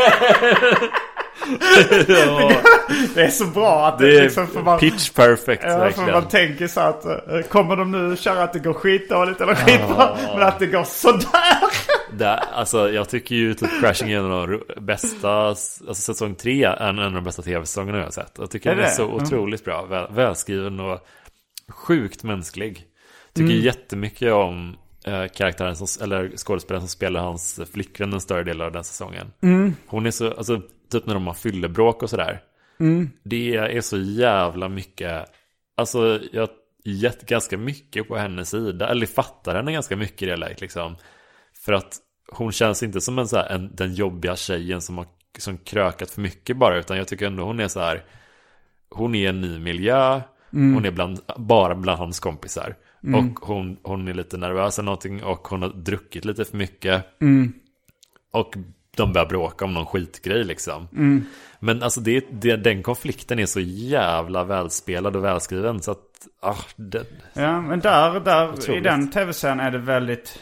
ja. Det är så bra att det, det är liksom för man, pitch perfect. Ja, för man tänker så att kommer de nu köra att det går skitdåligt eller skitbra, ja. men att det går sådär. Det, alltså jag tycker ju typ Crashing är en av de bästa, alltså säsong tre är en av de bästa tv-säsongerna jag har sett. Jag tycker är den är det? så otroligt mm. bra, väl, välskriven och sjukt mänsklig. Tycker mm. jättemycket om karaktären som, eller skådespelaren som spelar hans flickvän en större del av den säsongen. Mm. Hon är så, alltså typ när de har fyllebråk och sådär. Mm. Det är så jävla mycket, alltså jag gett ganska mycket på hennes sida, eller fattar henne ganska mycket i det läget liksom. För att hon känns inte som en så här, en, den jobbiga tjejen som har som krökat för mycket bara, utan jag tycker ändå hon är så här, hon är en ny miljö, mm. hon är bland, bara bland hans kompisar. Mm. Och hon, hon är lite nervös eller någonting, och hon har druckit lite för mycket. Mm. Och de börjar bråka om någon skitgrej liksom. Mm. Men alltså det, det, den konflikten är så jävla välspelad och välskriven så att ah, det, ja, men där, där i den tv-serien är det väldigt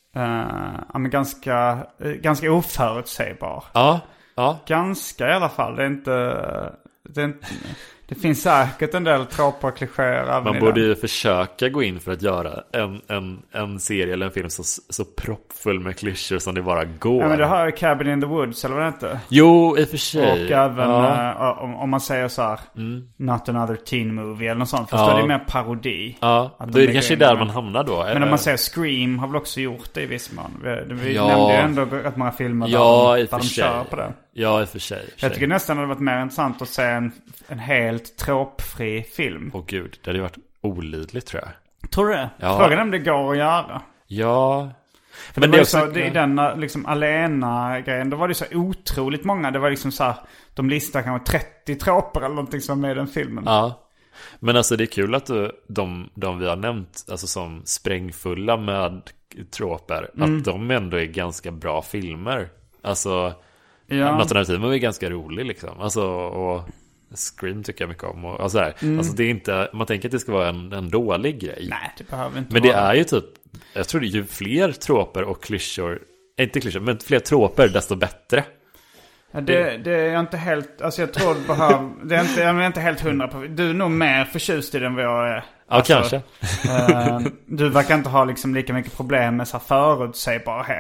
uh, ganska, uh, ganska oförutsägbar. Ja, ja. Ganska i alla fall. Det är inte, det är inte det finns säkert en del tråpar och klichéer. Man borde ju försöka gå in för att göra en, en, en serie eller en film så, så proppfull med klyschor som det bara går. Ja, men det har ju Cabin in the Woods, eller vad det inte? Jo, i och för sig. Och även ja. uh, om, om man säger så här mm. Not Another Teen Movie eller något sånt. Förstår, ja. det är mer parodi. Ja, att det är kanske där man hamnar då. Men om man säger Scream har väl också gjort det i viss mån. Vi, vi ja. nämnde ju ändå rätt många filmer ja, där, de, där de kör på det. Ja, i och för sig. För jag sig. tycker nästan det hade varit mer intressant att se en, en helt tråpfri film. Åh gud, det hade varit olidligt tror jag. Tror du det? Ja. Frågan är om det går att göra. Ja. För men det, det var också... så, det, i den liksom Alena-grejen, då var det så otroligt många. Det var liksom så här, de listar kanske trettio tråpar eller någonting som med den filmen. Ja. Men alltså det är kul att du, de, de vi har nämnt, alltså som sprängfulla med tråpar, mm. att de ändå är ganska bra filmer. Alltså... Ja. Alternativ är ganska rolig liksom. Alltså, och Scream tycker jag mycket om och, och sådär. Mm. Alltså det är inte, man tänker att det ska vara en, en dålig grej. Nej, det behöver inte men vara. Det är ju typ, jag tror det är ju fler tråper och klyschor, inte klyschor, men fler tråper desto bättre. Ja, det, det är jag inte helt, alltså jag tror det behöver, det är inte, jag är inte helt hundra på. Du är nog mer förtjust i den vad jag är. Ja, alltså, kanske. uh, du verkar inte ha liksom lika mycket problem med så här förutsägbarhet.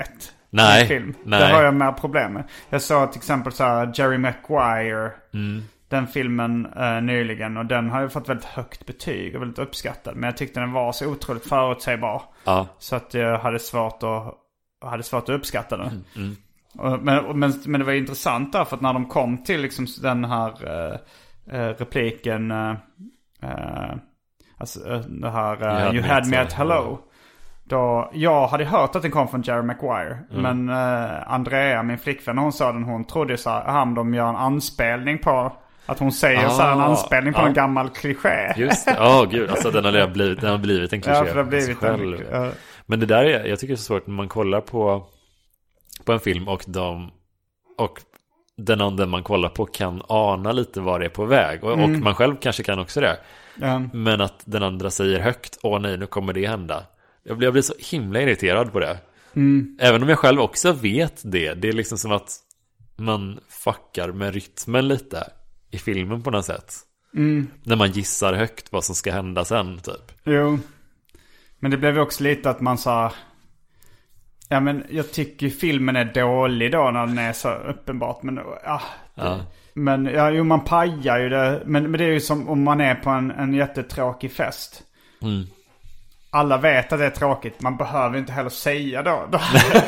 Nej, i film. nej. Det har jag med problem med. Jag såg till exempel så här Jerry Maguire. Mm. Den filmen uh, nyligen. Och den har ju fått väldigt högt betyg och väldigt uppskattad. Men jag tyckte den var så otroligt förutsägbar. Ja. Så att jag hade svårt att, hade svårt att uppskatta den. Mm. Mm. Och, men, men, men det var intressant där. För att när de kom till liksom den här uh, uh, repliken... Uh, uh, alltså uh, det här... Uh, you, you had me at hello. Då, jag hade hört att den kom från Jerry Maguire. Mm. Men uh, Andrea, min flickvän, hon sa den. Hon trodde så här, han de gör en anspelning på... Att hon säger ah, så här en anspelning på ah. en gammal kliché. Just det, ja oh, gud. Alltså den har blivit, den har blivit en kliché. Ja, för det har blivit själv. En, uh. Men det där är, jag tycker det är så svårt när man kollar på på en film och de och den andra man kollar på kan ana lite vad det är på väg. Och, mm. och man själv kanske kan också det. Mm. Men att den andra säger högt, åh nej, nu kommer det hända. Jag blir, jag blir så himla irriterad på det. Mm. Även om jag själv också vet det. Det är liksom som att man fuckar med rytmen lite i filmen på något sätt. Mm. När man gissar högt vad som ska hända sen typ. Jo. Men det blev ju också lite att man sa... Ja, men jag tycker filmen är dålig då när den är så uppenbart. Men ja, det, ja. Men ja, jo, man pajar ju det. Men, men det är ju som om man är på en, en jättetråkig fest. Mm. Alla vet att det är tråkigt. Man behöver inte heller säga då. då.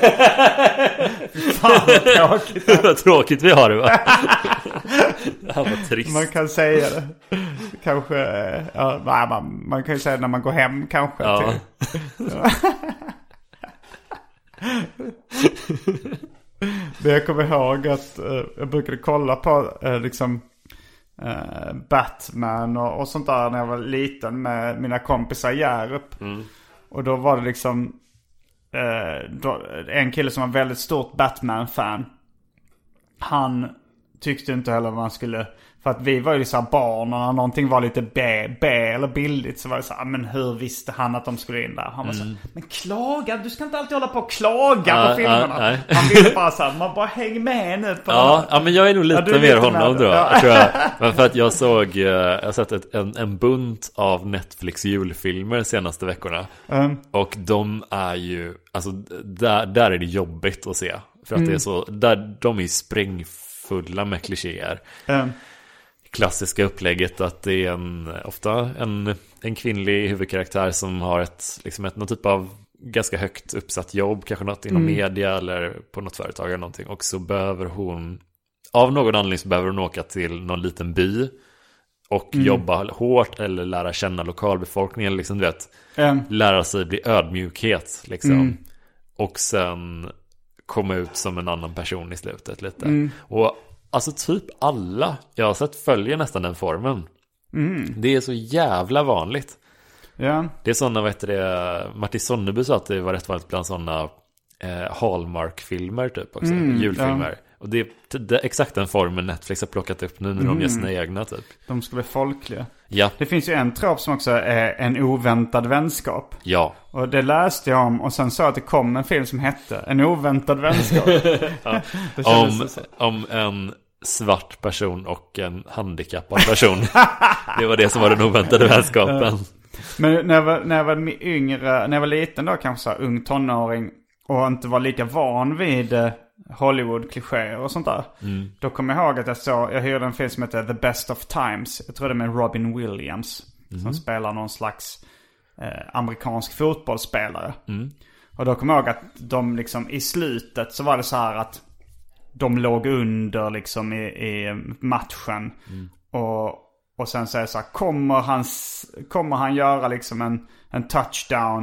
Fan vad tråkigt. Vad tråkigt vi har det, va? Det här var trist. Man kan säga det. Kanske, ja, man, man kan ju säga det när man går hem kanske. Ja. Det jag kommer ihåg att uh, jag brukade kolla på uh, liksom uh, Batman och, och sånt där när jag var liten med mina kompisar i Hjärup. Mm. Och då var det liksom uh, då, en kille som var väldigt stort Batman-fan. Han tyckte inte heller vad man skulle... För att vi var ju så här barn och när någonting var lite B, B eller billigt så var det så här, men hur visste han att de skulle in där? Han var så här, men klaga, du ska inte alltid hålla på och klaga uh, på filmerna. Uh, uh. Han ville bara så här, man bara häng med nu på ja, ja, men jag är nog lite ja, mer honom då. Ja. Tror jag. Men för att jag såg, jag har sett ett, en, en bunt av Netflix julfilmer senaste veckorna. Mm. Och de är ju, alltså där, där är det jobbigt att se. För att mm. det är så, där, de är sprängfulla med klichéer. Mm. Klassiska upplägget att det är en, ofta en, en kvinnlig huvudkaraktär som har ett, liksom ett, någon typ av ganska högt uppsatt jobb, kanske något inom mm. media eller på något företag eller någonting. Och så behöver hon, av någon anledning så behöver hon åka till någon liten by och mm. jobba hårt eller lära känna lokalbefolkningen, liksom, du vet, mm. lära sig bli ödmjukhet liksom. Mm. Och sen komma ut som en annan person i slutet lite. Mm. Och alltså typ alla jag har sett följer nästan den formen. Mm. Det är så jävla vanligt. Ja. Det är sådana, vad heter det, Martin Sonneby sa att det var rätt vanligt bland sådana eh, Hallmark-filmer typ också, mm, julfilmer. Ja. Och det är, det är exakt den formen Netflix har plockat upp nu när mm. de gör sina egna typ. De ska bli folkliga. Ja. Det finns ju en trop som också är en oväntad vänskap. Ja. Och det läste jag om och sen sa att det kom en film som hette En oväntad vänskap. Ja. om, om en svart person och en handikappad person. Det var det som var den oväntade vänskapen. Men när jag var, när jag var yngre, när jag var liten då, kanske så här, ung tonåring och inte var lika van vid Hollywood-klichéer och sånt där. Mm. Då kommer jag ihåg att jag såg, jag hörde en film som heter The Best of Times. Jag tror det är med Robin Williams mm. som spelar någon slags eh, amerikansk fotbollsspelare. Mm. Och då kommer jag ihåg att de liksom i slutet så var det så här att de låg under liksom i, i matchen. Mm. Och, och sen så är det så här, kommer han, kommer han göra liksom en, en touchdown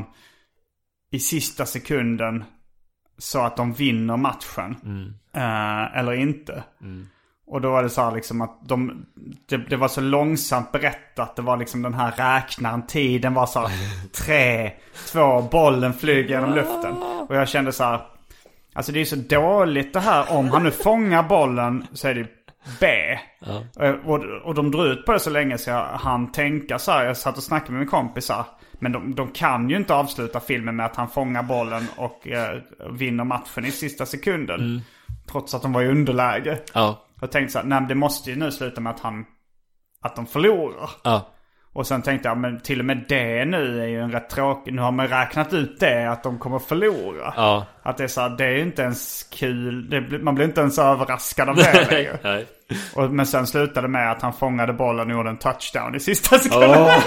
i sista sekunden så att de vinner matchen mm. eh, eller inte. Mm. Och då var det så här liksom att de, det, det var så långsamt berättat. Det var liksom den här räknaren, tiden var så här, tre, två, bollen flyger genom luften. Och jag kände så här, alltså det är så dåligt det här. Om han nu fångar bollen så är det B. Ja. Och, och de drog ut på det så länge så jag hann tänka så här. Jag satt och snackade med min kompisar. Men de, de kan ju inte avsluta filmen med att han fångar bollen och eh, vinner matchen i sista sekunden. Mm. Trots att de var i underläge. Ja. Jag tänkte så här, nej, det måste ju nu sluta med att han att de förlorar. Ja. Och sen tänkte jag, men till och med det nu är ju en rätt tråkig. Nu har man räknat ut det, att de kommer förlora. Ja. Att det är så här, det är ju inte ens kul. Det, man blir inte ens överraskad av det längre. Nej. Och, men sen slutade med att han fångade bollen och gjorde en touchdown i sista sekunden. Oh.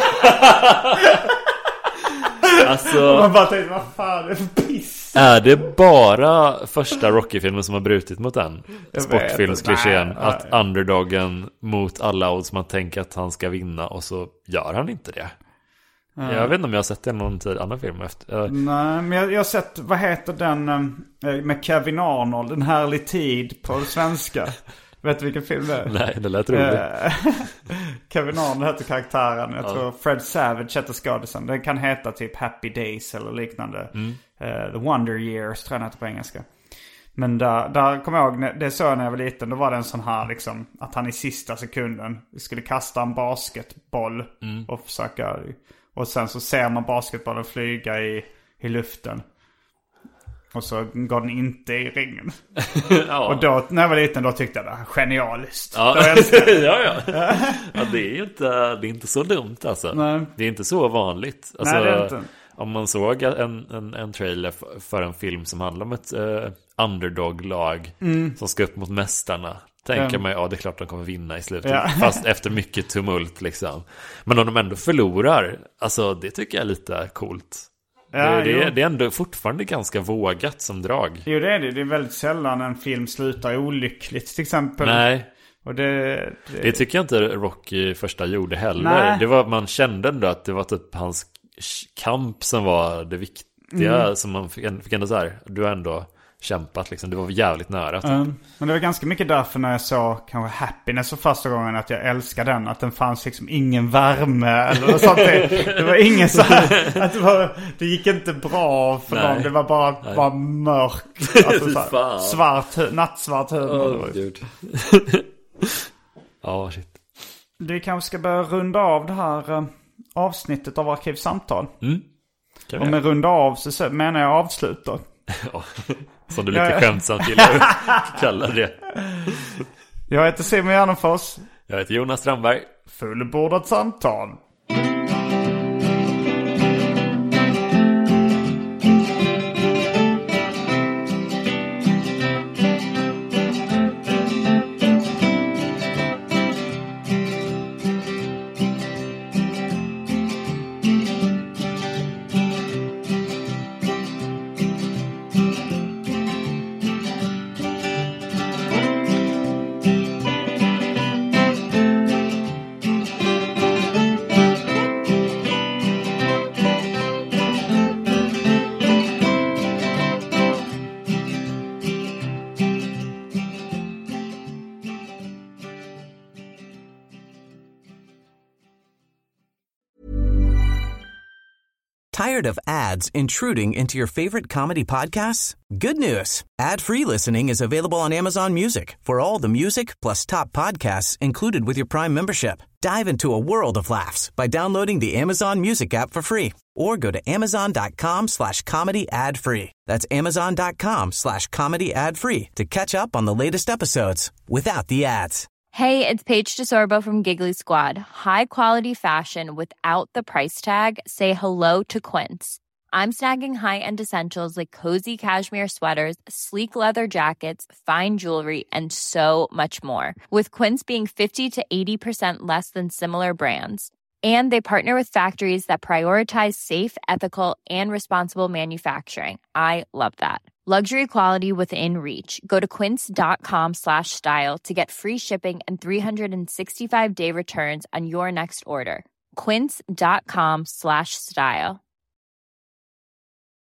Alltså, och man bara tänkte, vad fan är det för piss? Är det bara första Rocky-filmen som har brutit mot den sportfilmsklichén? Att underdogen mot alla odds, man tänker att han ska vinna och så gör han inte det. Mm. Jag vet inte om jag har sett det någon tid annan film efter. Nej, men jag, jag har sett, vad heter den med Kevin Arnold, En härlig tid på svenska. Vet du vilken film det är? Nej, det lät roligt. Kevin Arnold heter karaktären. Jag ja. tror Fred Savage heter skådisen. Den kan heta typ Happy Days eller liknande. Mm. Uh, The Wonder Years tror jag den heter på engelska. Men där, där kommer jag ihåg, det såg när jag var liten. Då var det en sån här liksom, att han i sista sekunden skulle kasta en basketboll mm. och försöka. Och sen så ser man basketbollen flyga i, i luften. Och så går den inte i ringen. Ja. Och då, när jag var liten, då tyckte jag det var genialiskt. Ja, ja, ja. Ja, det är ju inte, det är inte så dumt alltså. Nej. Det är inte så vanligt. Alltså, nej, det är inte. Om man såg en, en, en trailer för en film som handlar om ett uh, underdog-lag mm. som ska upp mot mästarna, tänker mm. man, ja det är klart de kommer vinna i slutet. Ja. Fast efter mycket tumult liksom. Men om de ändå förlorar, alltså det tycker jag är lite coolt. Ja, det, det, är, det är ändå fortfarande ganska vågat som drag. Jo, det är det. Det är väldigt sällan en film slutar olyckligt till exempel. Nej. Och det, det... det tycker jag inte Rocky första gjorde heller. Nej. Det var, man kände ändå att det var typ hans kamp som var det viktiga. Mm. Som man fick, fick ändå så här, du har ändå kämpat liksom. Det var jävligt nära typ. Mm. Men det var ganska mycket därför när jag såg kanske Happiness för första gången att jag älskade den. Att den fanns liksom ingen värme eller något sånt. Det var ingen så här, att det, var, det gick inte bra för dem. Det var bara, bara mörkt. Alltså, så här, svart, nattsvart humor. Oh, gud. Ja, oh, shit. Vi kanske ska börja runda av det här uh, avsnittet av Arkivsamtal. Mm. Och med runda av så menar jag avsluta. Ja, som du lite skämtsamt gillar kallar det. Jag heter Simon Gärdenfors. Jag heter Jonas Strandberg. Fullbordat samtal. Tired of ads intruding into your favorite comedy podcasts? Good news. Ad-free listening is available on Amazon Music for all the music plus top podcasts included with your Prime membership. Dive into a world of laughs by downloading the Amazon Music app for free or go to amazon.com slash comedy ad free. That's amazon.com slash comedy ad free to catch up on the latest episodes without the ads. Hey, it's Paige DeSorbo from Giggly Squad. High quality fashion without the price tag. Say hello to Quince. I'm snagging high-end essentials like cozy cashmere sweaters, sleek leather jackets, fine jewelry, and so much more. With Quince being fifty to eighty percent less than similar brands. And they partner with factories that prioritize safe, ethical, and responsible manufacturing. I love that. Luxury quality within reach. Go to quince.com slash style to get free shipping and three sixty-five day returns on your next order. Quince.com slash style.